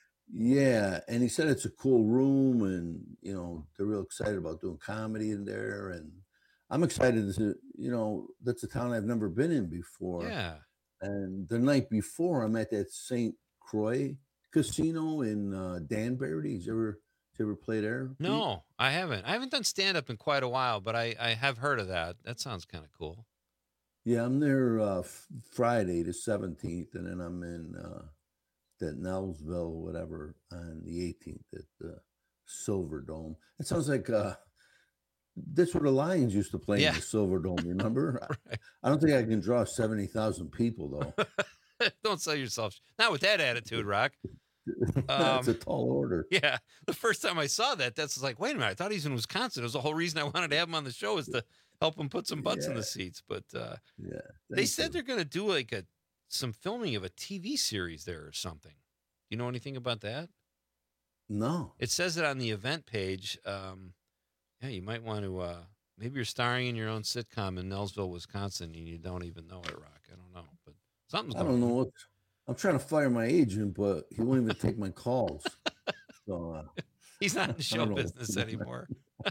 Yeah, and he said it's a cool room, and you know they're real excited about doing comedy in there, and I'm excited to, you know, that's a town I've never been in before.
Yeah.
And the night before, I'm at that Saint Croix Casino in uh, Danbury. Did you ever, did you ever play there? Pete?
No, I haven't. I haven't done stand-up in quite a while, but I, I have heard of that. That sounds kind of cool.
Yeah, I'm there uh, f- Friday the seventeenth, and then I'm in uh, that Nellsville, whatever, on the eighteenth at the Silver Dome. It sounds like uh, that's where the Lions used to play
Yeah.
in the Silver Dome, remember? I, I don't think I can draw seventy thousand people, though.
Don't sell yourself. Not with that attitude, Rock.
That's
Um,
a tall order.
Yeah. The first time I saw that, that's like, wait a minute, I thought he's in Wisconsin. It was the whole reason I wanted to have him on the show is to help him put some butts in
Yeah.
the seats. But uh,
Yeah,
they
thank
said
you.
they're going to do like a some filming of a T V series there or something. Do you know anything about that?
No.
It says it on the event page. Um, yeah, you might want to, uh, maybe you're starring in your own sitcom in Nellsville, Wisconsin, and you don't even know it, Rock. I don't know. But something's
I
going
don't
on.
know what. I'm trying to fire my agent, but he won't even take my calls. So uh,
He's not in
I
show
don't know.
business anymore.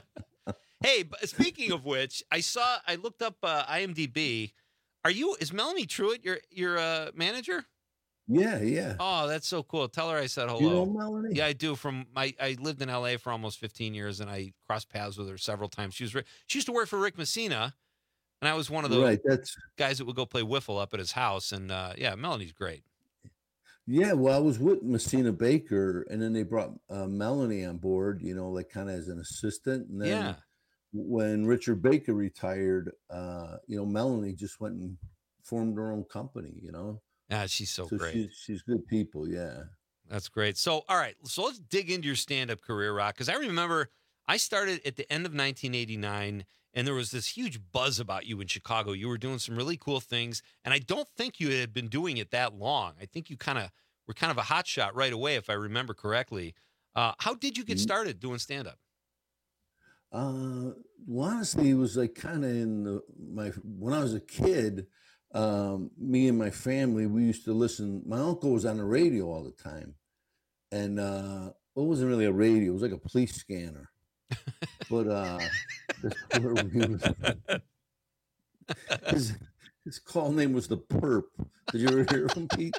Hey, but speaking of which, I saw I looked up uh, I M D B. Are you is Melanie Truitt your your uh, manager?
Yeah, yeah.
Oh, that's so cool. Tell her I said hello.
You know Melanie?
Yeah, I do. From my I lived in L A for almost fifteen years, and I crossed paths with her several times. She was re- she used to work for Rick Messina, and I was one of the
Right, that's
guys that would go play wiffle up at his house. And uh, yeah, Melanie's great.
yeah. Well, I was with Messina Baker, and then they brought uh, Melanie on board. You know, like kind of as an assistant. And then
Yeah.
when Richard Baker retired, uh, you know, Melanie just went and formed her own company. You know,
Yeah, she's so,
so
great.
she's she's good people. Yeah.
That's great. So, all right. So let's dig into your stand-up career, Rock, because I remember I started at the end of nineteen eighty-nine, and there was this huge buzz about you in Chicago. You were doing some really cool things, and I don't think you had been doing it that long. I think you kind of were kind of a hot shot right away, if I remember correctly. Uh, how did you get started doing stand-up?
Uh, well, honestly, it was like kind of in the, my when I was a kid. Um, me and my family, we used to listen. My uncle was on the radio all the time, and uh, it wasn't really a radio; it was like a police scanner. But uh, that's where we was. His, his call name was the Perp. Did you ever hear of him, Pete?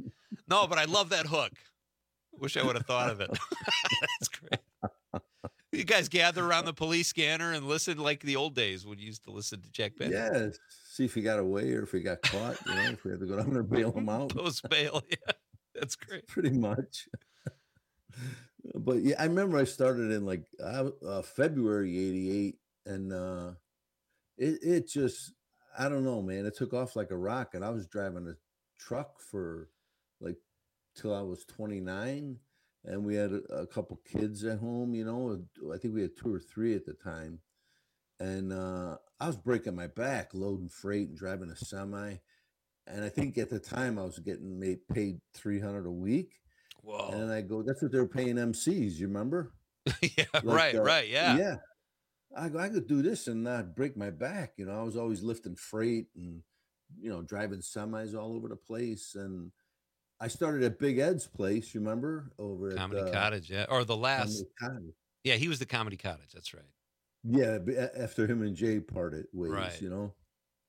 No, but I love that hook. Wish I would have thought of it. That's great. You guys gather around the police scanner and listen like the old days when you used to listen to Jack Benny.
Yeah, see if he got away or if he got caught. You know, if we had to go down there and bail him out.
Post bail, yeah, that's great.
Pretty much. But yeah, I remember I started in like uh, uh, February eighty-eight, and uh, it it just I don't know, man. It took off like a rocket. I was driving a truck for like till I was twenty-nine, and we had a, a couple kids at home. You know, I think we had two or three at the time, and uh, I was breaking my back loading freight and driving a semi. And I think at the time I was getting made, paid three hundred a week.
Whoa.
And I go, that's what they were paying M Cs. You remember?
yeah,
Like,
right,
uh,
right, yeah.
Yeah. I go, I could do this and not break my back. You know, I was always lifting freight and, you know, driving semis all over the place. And I started at Big Ed's place, you remember? Over at
Comedy
uh,
Cottage, yeah. Or the last.
Comedy Cottage.
Yeah, he was the Comedy Cottage. That's right.
Yeah, b- a- after him and Jay parted ways,
Right.
you know.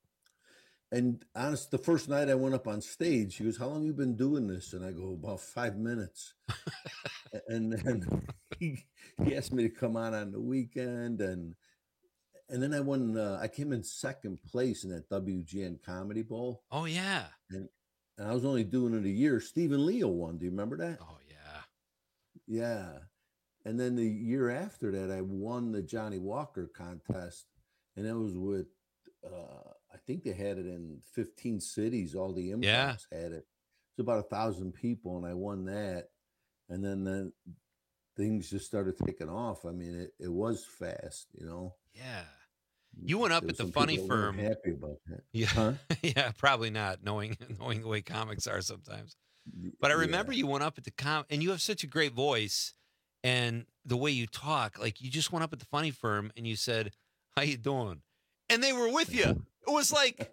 And honest, the first night I went up on stage, he goes, "How long you been doing this?" And I go, "About five minutes." A- and then he, he asked me to come on on the weekend, and and then I won. Uh, I came in second place in that W G N Comedy Bowl,
Oh, yeah.
and and I was only doing it a year. Stephen Leo won. Do you remember that?
Oh, yeah.
Yeah. And then the year after that, I won the Johnny Walker contest, and that was with, uh, I think they had it in fifteen cities. All the improvs
Yeah.
had it. It's about a thousand people, and I won that. And then the things just started taking off. I mean, it, it was fast, you know.
Yeah. You went up
There
at
was
the
some
funny
people that weren't
firm.
happy about that.
Yeah.
Huh?
yeah, probably not, knowing knowing the way comics are sometimes. But I remember you went up at the com and you have such a great voice and the way you talk, like you just went up at the funny firm and you said, "How you doing?" And they were with you. It was like,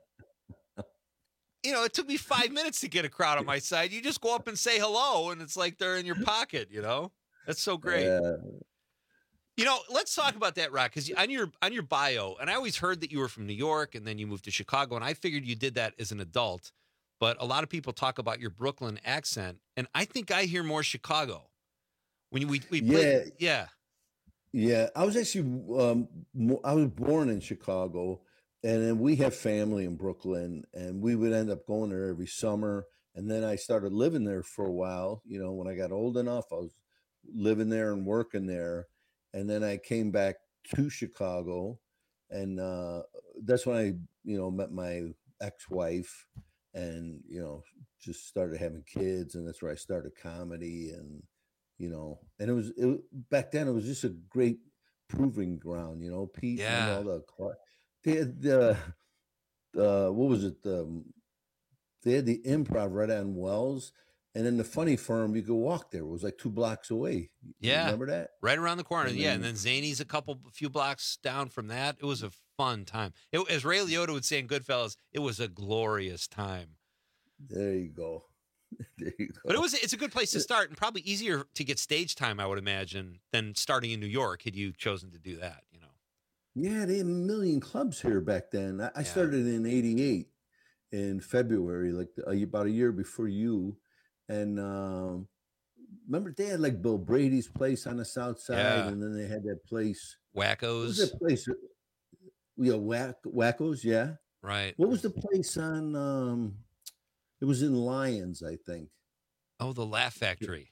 you know, it took me five minutes to get a crowd on my side. You just go up and say hello, and it's like they're in your pocket, you know? That's so great.
Yeah.
You know, let's talk about that, Rock, because on your on your bio, and I always heard that you were from New York and then you moved to Chicago, and I figured you did that as an adult. But a lot of people talk about your Brooklyn accent, and I think I hear more Chicago. When you, we we played, yeah,
Yeah, I was actually um, mo- I was born in Chicago, and then we have family in Brooklyn, and we would end up going there every summer. And then I started living there for a while. You know, when I got old enough, I was living there and working there. And then I came back to Chicago, and uh, that's when I, you know, met my ex-wife, and you know, just started having kids, and that's where I started comedy, and you know, and it was it, wa- back then it was just a great proving ground, you know, Pete and
Yeah.
all the cl- they had the uh, what was it? Um, they had the Improv right on Wells, and then the Funny Firm. You could walk there. It was like two blocks away. You
yeah.
remember that?
Right around the corner.
And
yeah, and
then-
then Zany's a couple, a few blocks down from that. It was a fun time. It, as Ray Liotta would say in Goodfellas, it was a glorious time.
There you go. There you go.
But it was it's a good place to start, and probably easier to get stage time, I would imagine, than starting in New York had you chosen to do that. You know.
Yeah, they had a million clubs here back then. I, I started in eighty-eight in February, like a, about a year before you. And um, remember, they had like Bill Brady's place on the south side,
Yeah.
and then they had that place. What was
Wackos.
that place? Yeah, Whack, Wackos, yeah.
Right.
What was the place on? Um, it was in Lyons, I think.
Oh, the Laugh Factory.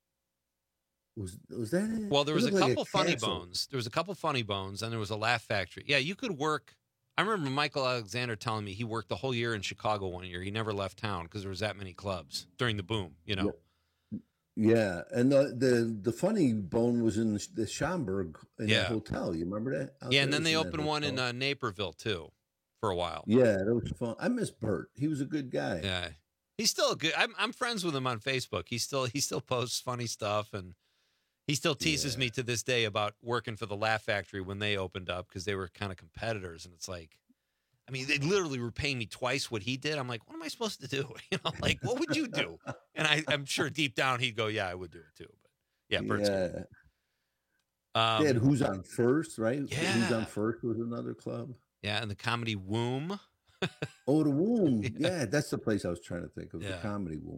Was was that it?
Well, there
It
was a
looked like
couple funny
castle.
bones. There was a couple funny bones, and there was a Laugh Factory. Yeah, you could work. I remember Michael Alexander telling me he worked the whole year in Chicago one year. He never left town because there was that many clubs during the boom. You know.
Yeah, and the the the funny bone was in the, the Schomburg in
Yeah.
that hotel. You remember that? Out
Yeah,
there?
and then
It
they
was in that
opened one in
hotel.
uh, Naperville too, for a while.
Yeah, that was fun. I miss Bert. He was a good guy.
Yeah, he's still a good. I'm I'm friends with him on Facebook. He still he still posts funny stuff, and he still teases me to this day about working for the Laugh Factory when they opened up because they were kind of competitors, and it's like, I mean, they literally were paying me twice what he did. I'm like, what am I supposed to do? You know, like, what would you do? And I, I'm sure deep down he'd go, yeah, I would do it too. But yeah, Bert's good.
Yeah.
Um,
they had Who's on First, right? Who's
yeah.
on First was another club.
Yeah, and the Comedy Womb.
Oh, the Womb. Yeah, that's the place I was trying to think of.
Yeah.
The Comedy Womb.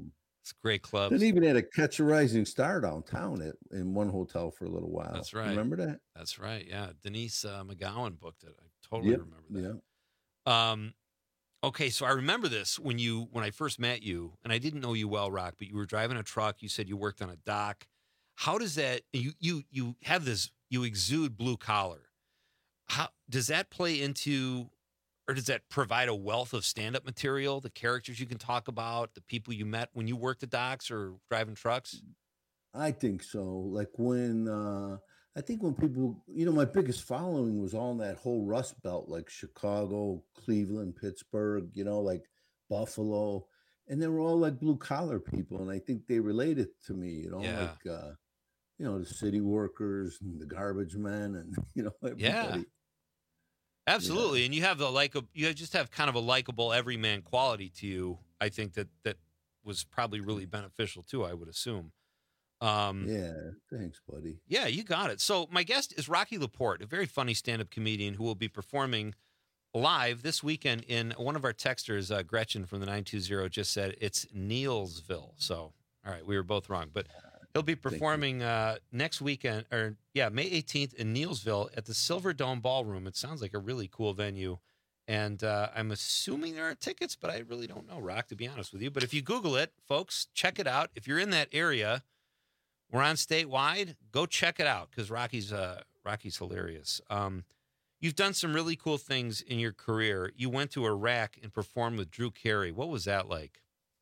It's great clubs.
Then even had a Catch a Rising Star downtown at, in one hotel for a little while.
That's right.
Remember that?
That's right. Yeah. Denise uh, McGowan booked it. I totally
Yep,
remember that. Um, okay. So I remember this when you, when I first met you, and I didn't know you well, Rock, but you were driving a truck. You said you worked on a dock. How does that, you, you, you have this, you exude blue collar. How does that play into, or does that provide a wealth of stand-up material, the characters you can talk about, the people you met when you worked at docks or driving trucks?
I think so. Like when, uh, I think when people, you know, my biggest following was all in that whole Rust Belt, like Chicago, Cleveland, Pittsburgh, you know, like Buffalo. And they were all like blue collar people. And I think they related to me, you know,
Yeah.
like, uh, you know, the city workers and the garbage men and, you know, everybody.
Yeah. Absolutely. And you have the like, you just have kind of a likable everyman quality to you. I think that that was probably really beneficial too, I would assume. Um,
Yeah. Thanks, buddy.
Yeah, you got it. So my guest is Rocky Laporte, a very funny stand-up comedian who will be performing live this weekend in one of our texters, uh, Gretchen from the nine two zero, just said it's Neilsville. So, all right, we were both wrong. But he'll be performing uh, next weekend, or yeah, May eighteenth in Neilsville at the Silver Dome Ballroom. It sounds like a really cool venue. And uh, I'm assuming there are tickets, but I really don't know, Rock, to be honest with you. But if you Google it, folks, check it out. If you're in that area, we're on statewide. Go check it out because Rocky's uh, Rocky's hilarious. Um, you've done some really cool things in your career. You went to Iraq and performed with Drew Carey. What was that like?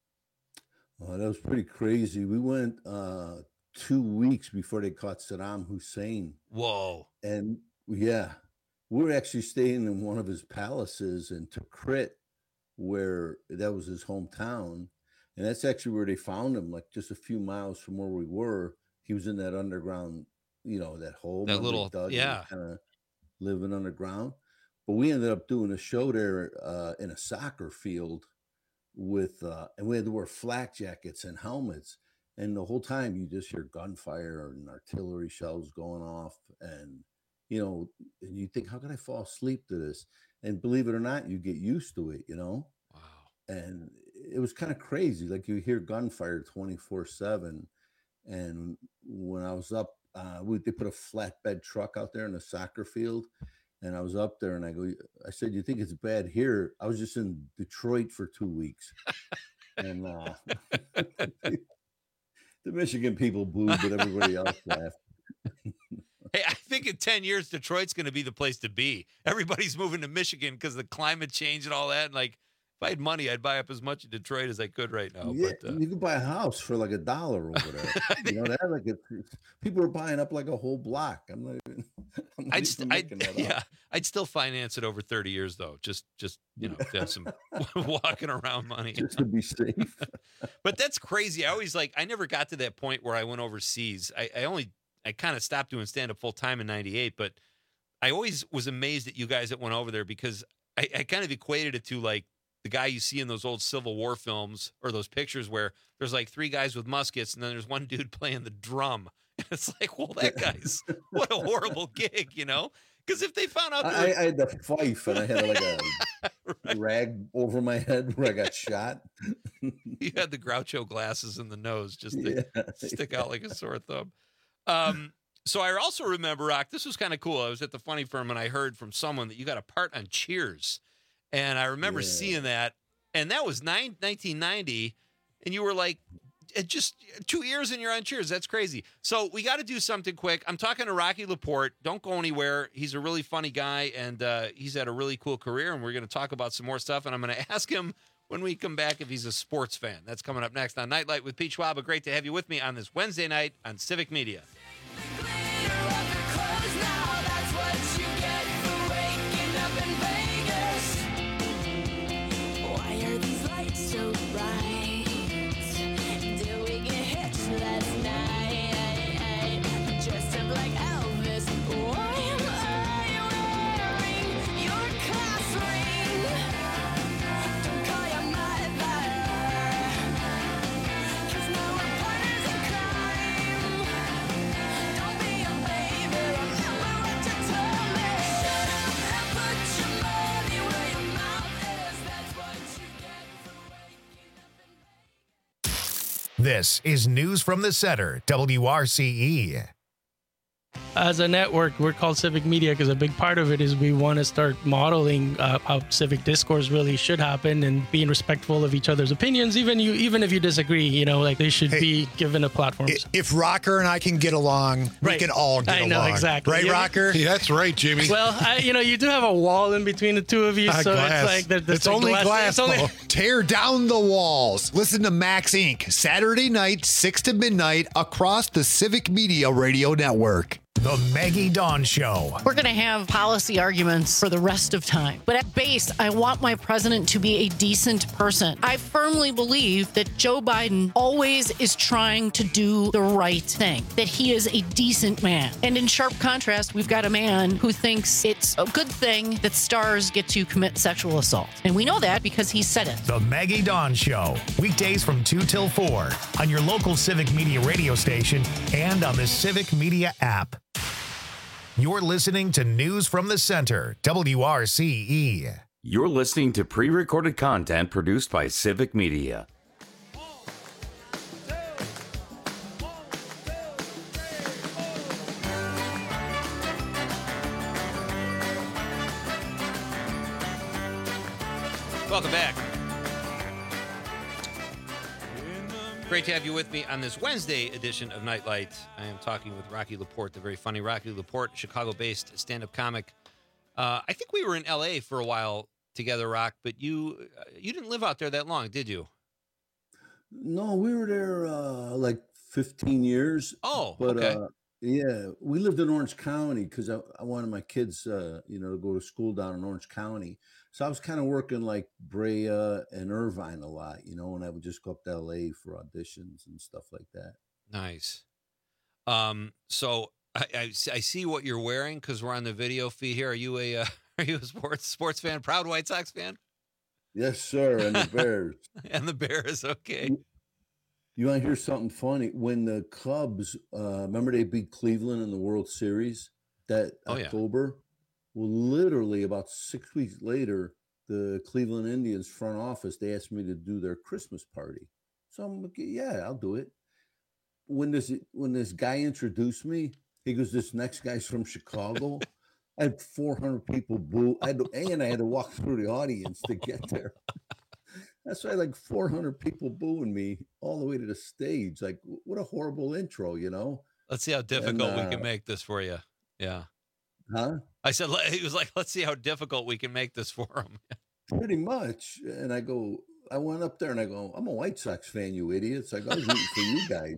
Oh, that was pretty crazy. We went uh, two weeks before they caught Saddam Hussein.
Whoa.
And yeah, we were actually staying in one of his palaces in Tikrit, where that was his hometown. And that's actually where they found him, like just a few miles from where we were. He was in that underground, you know, that hole.
That little, yeah.
Kind of living underground. But we ended up doing a show there uh, in a soccer field with, uh, and we had to wear flak jackets and helmets. And the whole time you just hear gunfire and artillery shells going off. And, you know, and you think, how can I fall asleep to this? And believe it or not, you get used to it, you know?
Wow.
And it was kind of crazy. Like you hear gunfire twenty-four seven. And when I was up, uh, we, they put a flatbed truck out there in the soccer field. And I was up there and I go, I said, you think it's bad here? I was just in Detroit for two weeks. and uh, the Michigan people booed, but everybody else laughed.
Hey, I think in ten years, Detroit's going to be the place to be. Everybody's moving to Michigan because of the climate change and all that. And like, if I had money, I'd buy up as much in Detroit as I could right now.
Yeah,
but, uh,
you could buy a house for like a dollar over there. you know that? Like it, people are buying up like a whole block. I'm not even. I'm not
I'd,
even
st-
making
I'd
that
yeah,
up.
I'd still finance it over thirty years though. Just, just you know, to have some walking around money,
just to be safe.
But that's crazy. I always like. I never got to that point where I went overseas. I, I only, I kind of stopped doing stand up full time in ninety-eight. But I always was amazed at you guys that went over there because I, I kind of equated it to like the guy you see in those old Civil War films or those pictures where there's like three guys with muskets and then there's one dude playing the drum. And it's like, well, that guy's what a horrible gig, you know? Because if they found out,
I, I had the fife and I had like a right. rag over my head where I got shot.
You had the Groucho glasses in the nose just to
Yeah.
stick out like a sore thumb. Um, so I also remember, Rock, this was kind of cool. I was at the Funny Firm and I heard from someone that you got a part on Cheers. And I remember
Yeah.
seeing that. And that was nine, nineteen ninety. And you were like, it just two years and you're on Cheers. That's crazy. So we got to do something quick. I'm talking to Rocky Laporte. Don't go anywhere. He's a really funny guy, and uh, he's had a really cool career, and we're going to talk about some more stuff. And I'm going to ask him when we come back if he's a sports fan. That's coming up next on Nightlight with Pete Schwab. Great to have you with me on this Wednesday night on Civic Media.
This is News from the Center, W R C E.
As a network, we're called Civic Media because a big part of it is we want to start modeling uh, how civic discourse really should happen and being respectful of each other's opinions, even you, even if you disagree. You know, like they should
Hey,
be given a platform.
I- If Rocker and I can get along, we
Right.
can all get
I
along.
know, exactly.
Right,
Yeah.
Rocker?
Yeah,
that's right, Jimmy.
Well, I, you know, you do have a wall in between the two of you,
Ah,
so
glass.
it's like there- there's
it's
like
only glass.
It's only,
though. Tear down the walls. Listen to Max Incorporated. Saturday night, six to midnight, across the Civic Media Radio Network.
The Maggie Dawn Show.
We're going to have policy arguments for the rest of time. But at base, I want my president to be a decent person. I firmly believe that Joe Biden always is trying to do the right thing, that he is a decent man. And in sharp contrast, we've got a man who thinks it's a good thing that stars get to commit sexual assault. And we know that because he said it.
The Maggie Dawn Show. Weekdays from two till four on your local Civic Media radio station and on the Civic Media app. You're listening to News from the Center, W R C E.
You're listening to pre-recorded content produced by Civic Media.
Welcome back. Great to have you with me on this Wednesday edition of Nightlight. I am talking with Rocky Laporte, the very funny Rocky Laporte, Chicago-based stand-up comic. Uh, I think we were in L A for a while together, Rock, but you uh, you didn't live out there that long, did you?
No, we were there uh, like fifteen years.
Oh,
but
okay.
uh, yeah, we lived in Orange County because I, I wanted my kids, uh, you know, to go to school down in Orange County. So I was kind of working like Brea and Irvine a lot, you know, and I would just go up to L A for auditions and stuff like that.
Nice. Um, so I, I, I see what you're wearing because we're on the video feed here. Are you a uh, are you a sports sports fan? Proud White Sox fan?
Yes, sir. And the Bears.
And the Bears, okay.
You want to hear something funny? When the Cubs, uh, remember they beat Cleveland in the World Series that
Oh, yeah.
October? Well, literally about six weeks later, the Cleveland Indians front office, they asked me to do their Christmas party. So I'm like, yeah, I'll do it. When this when this guy introduced me, he goes, this next guy's from Chicago. I had four hundred people boo. I had to, and I had to walk through the audience to get there. That's why like four hundred people booing me all the way to the stage. Like, what a horrible intro, you know?
Let's see how difficult
And,
we can
uh,
make this for you. Yeah.
Huh?
I said, le- he was like, let's see how difficult we can make this for him.
Pretty much. And I go, I went up there and I go, I'm a White Sox fan, you idiots. I go, I was rooting for you guys.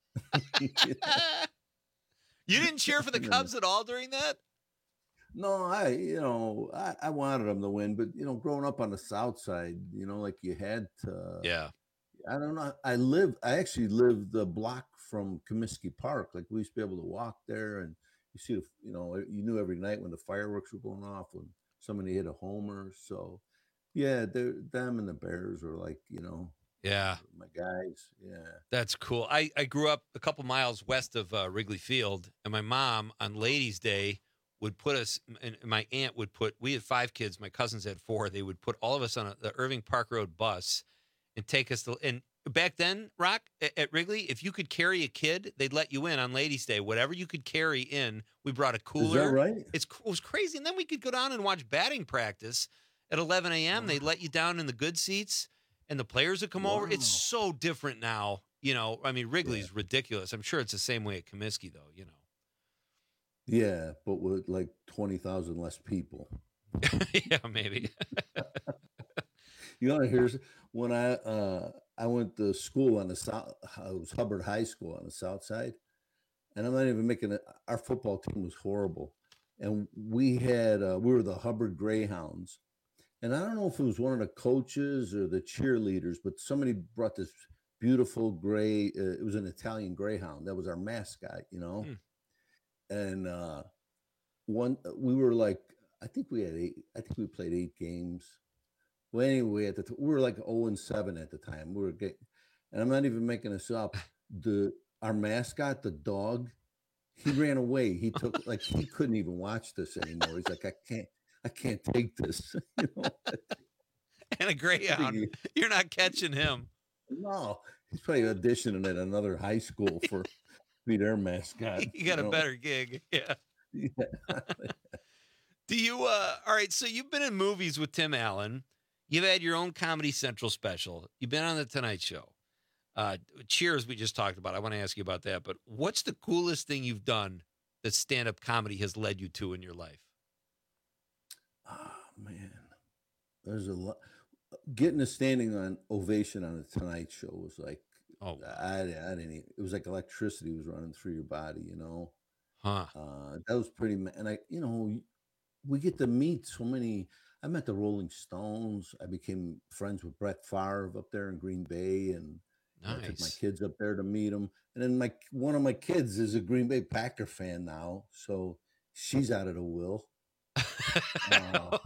You didn't cheer for the Cubs at all during that?
No, I, you know, I, I wanted them to win, but, you know, growing up on the South Side, you know, like you had to,
Yeah.
I don't know. I lived, I actually lived the block from Comiskey Park. Like we used to be able to walk there and you see, the, you know, you knew every night when the fireworks were going off, when somebody hit a homer. So, yeah, they're, them and the Bears were like, you know,
Yeah.
my guys. Yeah.
That's cool. I, I grew up a couple miles west of uh, Wrigley Field, and my mom on Ladies' Day would put us, and my aunt would put, we had five kids, my cousins had four. They would put all of us on a, the Irving Park Road bus and take us to, and back then, Rock, at, at Wrigley, if you could carry a kid, they'd let you in on Ladies' Day. Whatever you could carry in, we brought a cooler.
right?
It's, it was crazy. And then we could go down and watch batting practice at eleven a.m. They'd let you down in the good seats, and the players would come over. It's so different now. You know, I mean, Wrigley's ridiculous. I'm sure it's the same way at Comiskey, though, you know.
Yeah, but with like twenty thousand less people.
Yeah, maybe.
You know, here's when I uh I went to school on the south. It was Hubbard High School on the south side, and I'm not even making it. Our football team was horrible, and we had uh, we were the Hubbard Greyhounds, and I don't know if it was one of the coaches or the cheerleaders, but somebody brought this beautiful gray. Uh, it was an Italian Greyhound. That was our mascot, you know.
Hmm.
And uh, one we were like, I think we had eight. I think we played eight games. Well, anyway, at the t- we were like oh and seven at the time. We were getting, and I'm not even making this up. The our mascot, the dog, he ran away. He took like he couldn't even watch this anymore. He's like, I can't, I can't take this. You know?
And a Greyhound. You're not catching him.
No, He's probably auditioning at another high school for be their mascot.
You got
know?
a better gig. Yeah.
Yeah.
Do you, uh, all right, so you've been in movies with Tim Allen. You've had your own Comedy Central special. You've been on The Tonight Show. Uh, Cheers, we just talked about. I want to ask you about that. But what's the coolest thing you've done that stand-up comedy has led you to in your life?
Oh, man. There's a lot. Getting a standing on ovation on The Tonight Show was like,
oh,
I, I didn't, even- it was like electricity was running through your body, you know?
Huh.
Uh, that was pretty, ma- and I, you know, we get to meet so many. I met the Rolling Stones. I became friends with Brett Favre up there in Green Bay, and I took my
Nice.
kids up there to meet him. And then my one of my kids is a Green Bay Packer fan now, so she's out of the will. Uh,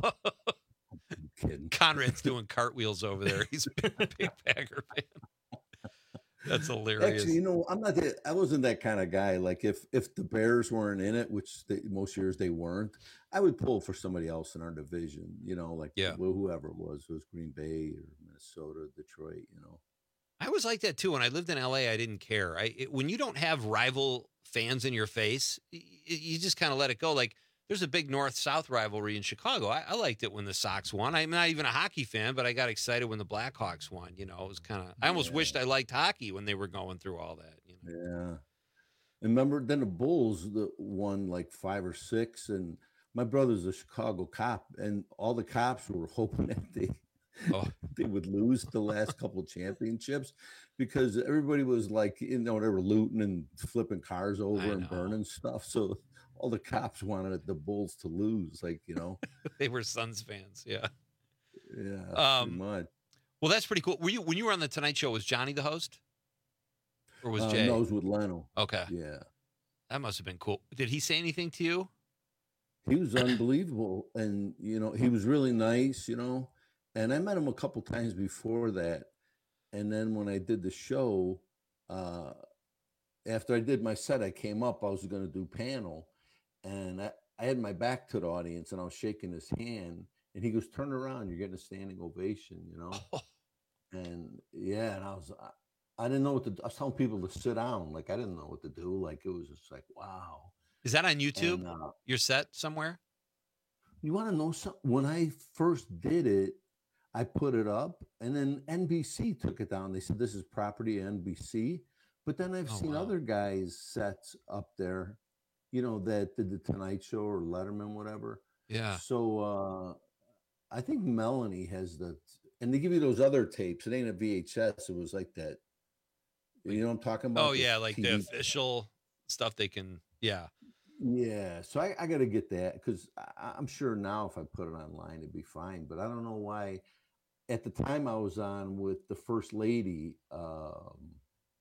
I'm kidding.
Conrad's doing cartwheels over there. He's a big Packer fan. That's hilarious.
Actually, you know, I'm not that. I wasn't that kind of guy. Like if if the Bears weren't in it, which they, most years they weren't, I would pull for somebody else in our division. You know, like
Yeah.
wh- whoever it was, it was Green Bay or Minnesota, Detroit. You know.
I was like that too. When I lived in L A, I didn't care. I it, when you don't have rival fans in your face, y- y- you just kind of let it go. Like there's a big North-South rivalry in Chicago. I, I liked it when the Sox won. I'm not even a hockey fan, but I got excited when the Blackhawks won. You know, it was kind of. I almost wished I liked hockey when they were going through all that. You know?
Yeah. And remember, then the Bulls the won like five or six, and my brother's a Chicago cop, and all the cops were hoping that they
Oh.
they would lose the last couple championships because everybody was like, you know, they were looting and flipping cars over
I
and
know.
burning stuff. So all the cops wanted the Bulls to lose, like, you know.
They were Suns fans. Yeah.
Yeah,
Um,
pretty much.
Well, that's pretty cool. Were you when you were on the Tonight Show? Was Johnny the host, or was
Uh,
Jay?
no, it was with Leno.
Okay.
Yeah.
That must have been cool. Did he say anything to you?
He was unbelievable, and you know he was really nice, you know. And I met him a couple times before that, and then when I did the show, uh, after I did my set, I came up. I was going to do panel, and I, I had my back to the audience, and I was shaking his hand, and he goes, "Turn around, you're getting a standing ovation," you know. And yeah, and I was, I, I didn't know what to. do. I was telling people to sit down, like I didn't know what to do. Like it was just like, wow.
Is that on YouTube?
And, uh,
Your set somewhere?
You want to know something? When I first did it, I put it up, and then N B C took it down. They said this is property of N B C. But then I've
Oh,
seen
wow.
other guys' sets up there, you know, that did the Tonight Show or Letterman, whatever.
Yeah.
So uh, I think Melanie has the, and they give you those other tapes. It ain't a V H S. It was like that. You know what I'm talking about?
Oh
The
yeah, like the
T V.
official stuff they can. Yeah.
Yeah, so I, I got to get that because I'm sure now if I put it online, it'd be fine. But I don't know why. At the time I was on with the First Lady, um,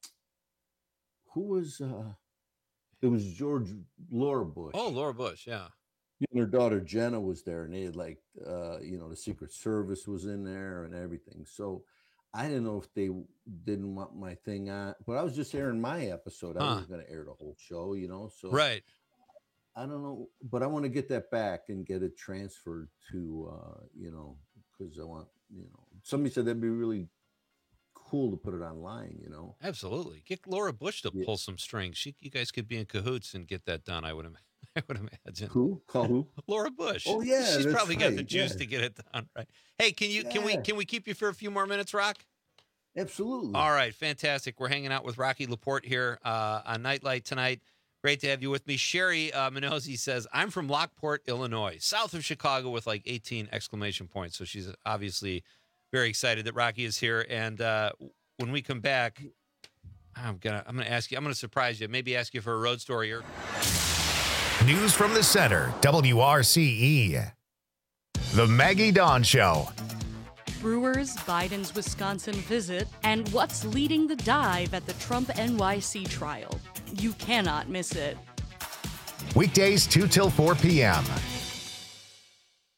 who was, uh, it was George Laura Bush.
Oh, Laura Bush. Yeah.
And her daughter Jenna was there, and they had like, uh, you know, the Secret Service was in there and everything. So I didn't know if they didn't want my thing on, but I was just airing my episode. I
Huh.
wasn't going to air the whole show, you know. So
Right.
I don't know, but I want to get that back and get it transferred to, uh, you know, because I want, you know, somebody said that'd be really cool to put it online, you know.
Absolutely. Get Laura Bush to pull some strings. She, you guys could be in cahoots and get that done. I would, im- I would imagine.
Who? Call who?
Laura Bush.
Oh, yeah,
she's
that's
probably got the
right,
juice
yeah.
to get it done. Right. Hey, can you can we
Yeah.
can we keep you for a few more minutes, Rock?
Absolutely.
All right, fantastic. We're hanging out with Rocky Laporte here uh, on Nightlight tonight. Great to have you with me. Sherry uh, Minozzi says, I'm from Lockport, Illinois, south of Chicago with like eighteen exclamation points. So she's obviously very excited that Rocky is here. And uh, when we come back, I'm gonna I'm gonna ask you, I'm gonna surprise you, maybe ask you for a road story or
News from the center, W R C E. The Maggie Dawn Show.
Brewers, Biden's Wisconsin visit, and what's leading the dive at the Trump N Y C trial. You cannot miss it.
Weekdays two till four p.m.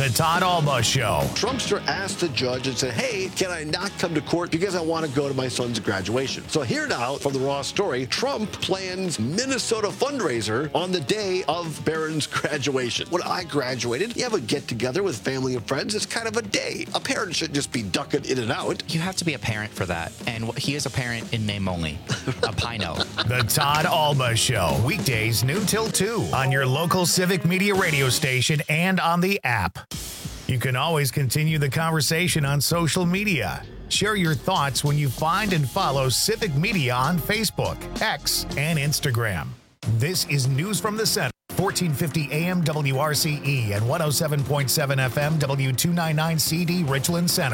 The Todd Alba Show.
Trumpster asked the judge and said, hey, can I not come to court because I want to go to my son's graduation? So here now from the Raw story, Trump plans Minnesota fundraiser on the day of Barron's graduation. When I graduated, you have a get-together with family and friends. It's kind of a day. A parent shouldn't just be ducking in and out.
You have to be a parent for that. And he is a parent in name only. A Pino.
The Todd Alba Show. Weekdays noon till two on your local Civic Media radio station and on the app. You can always continue the conversation on social media. Share your thoughts when you find and follow Civic Media on Facebook, X, and Instagram. This is News from the Center. fourteen fifty A M W R C E and one oh seven point seven F M W two ninety-nine C D Richland Center.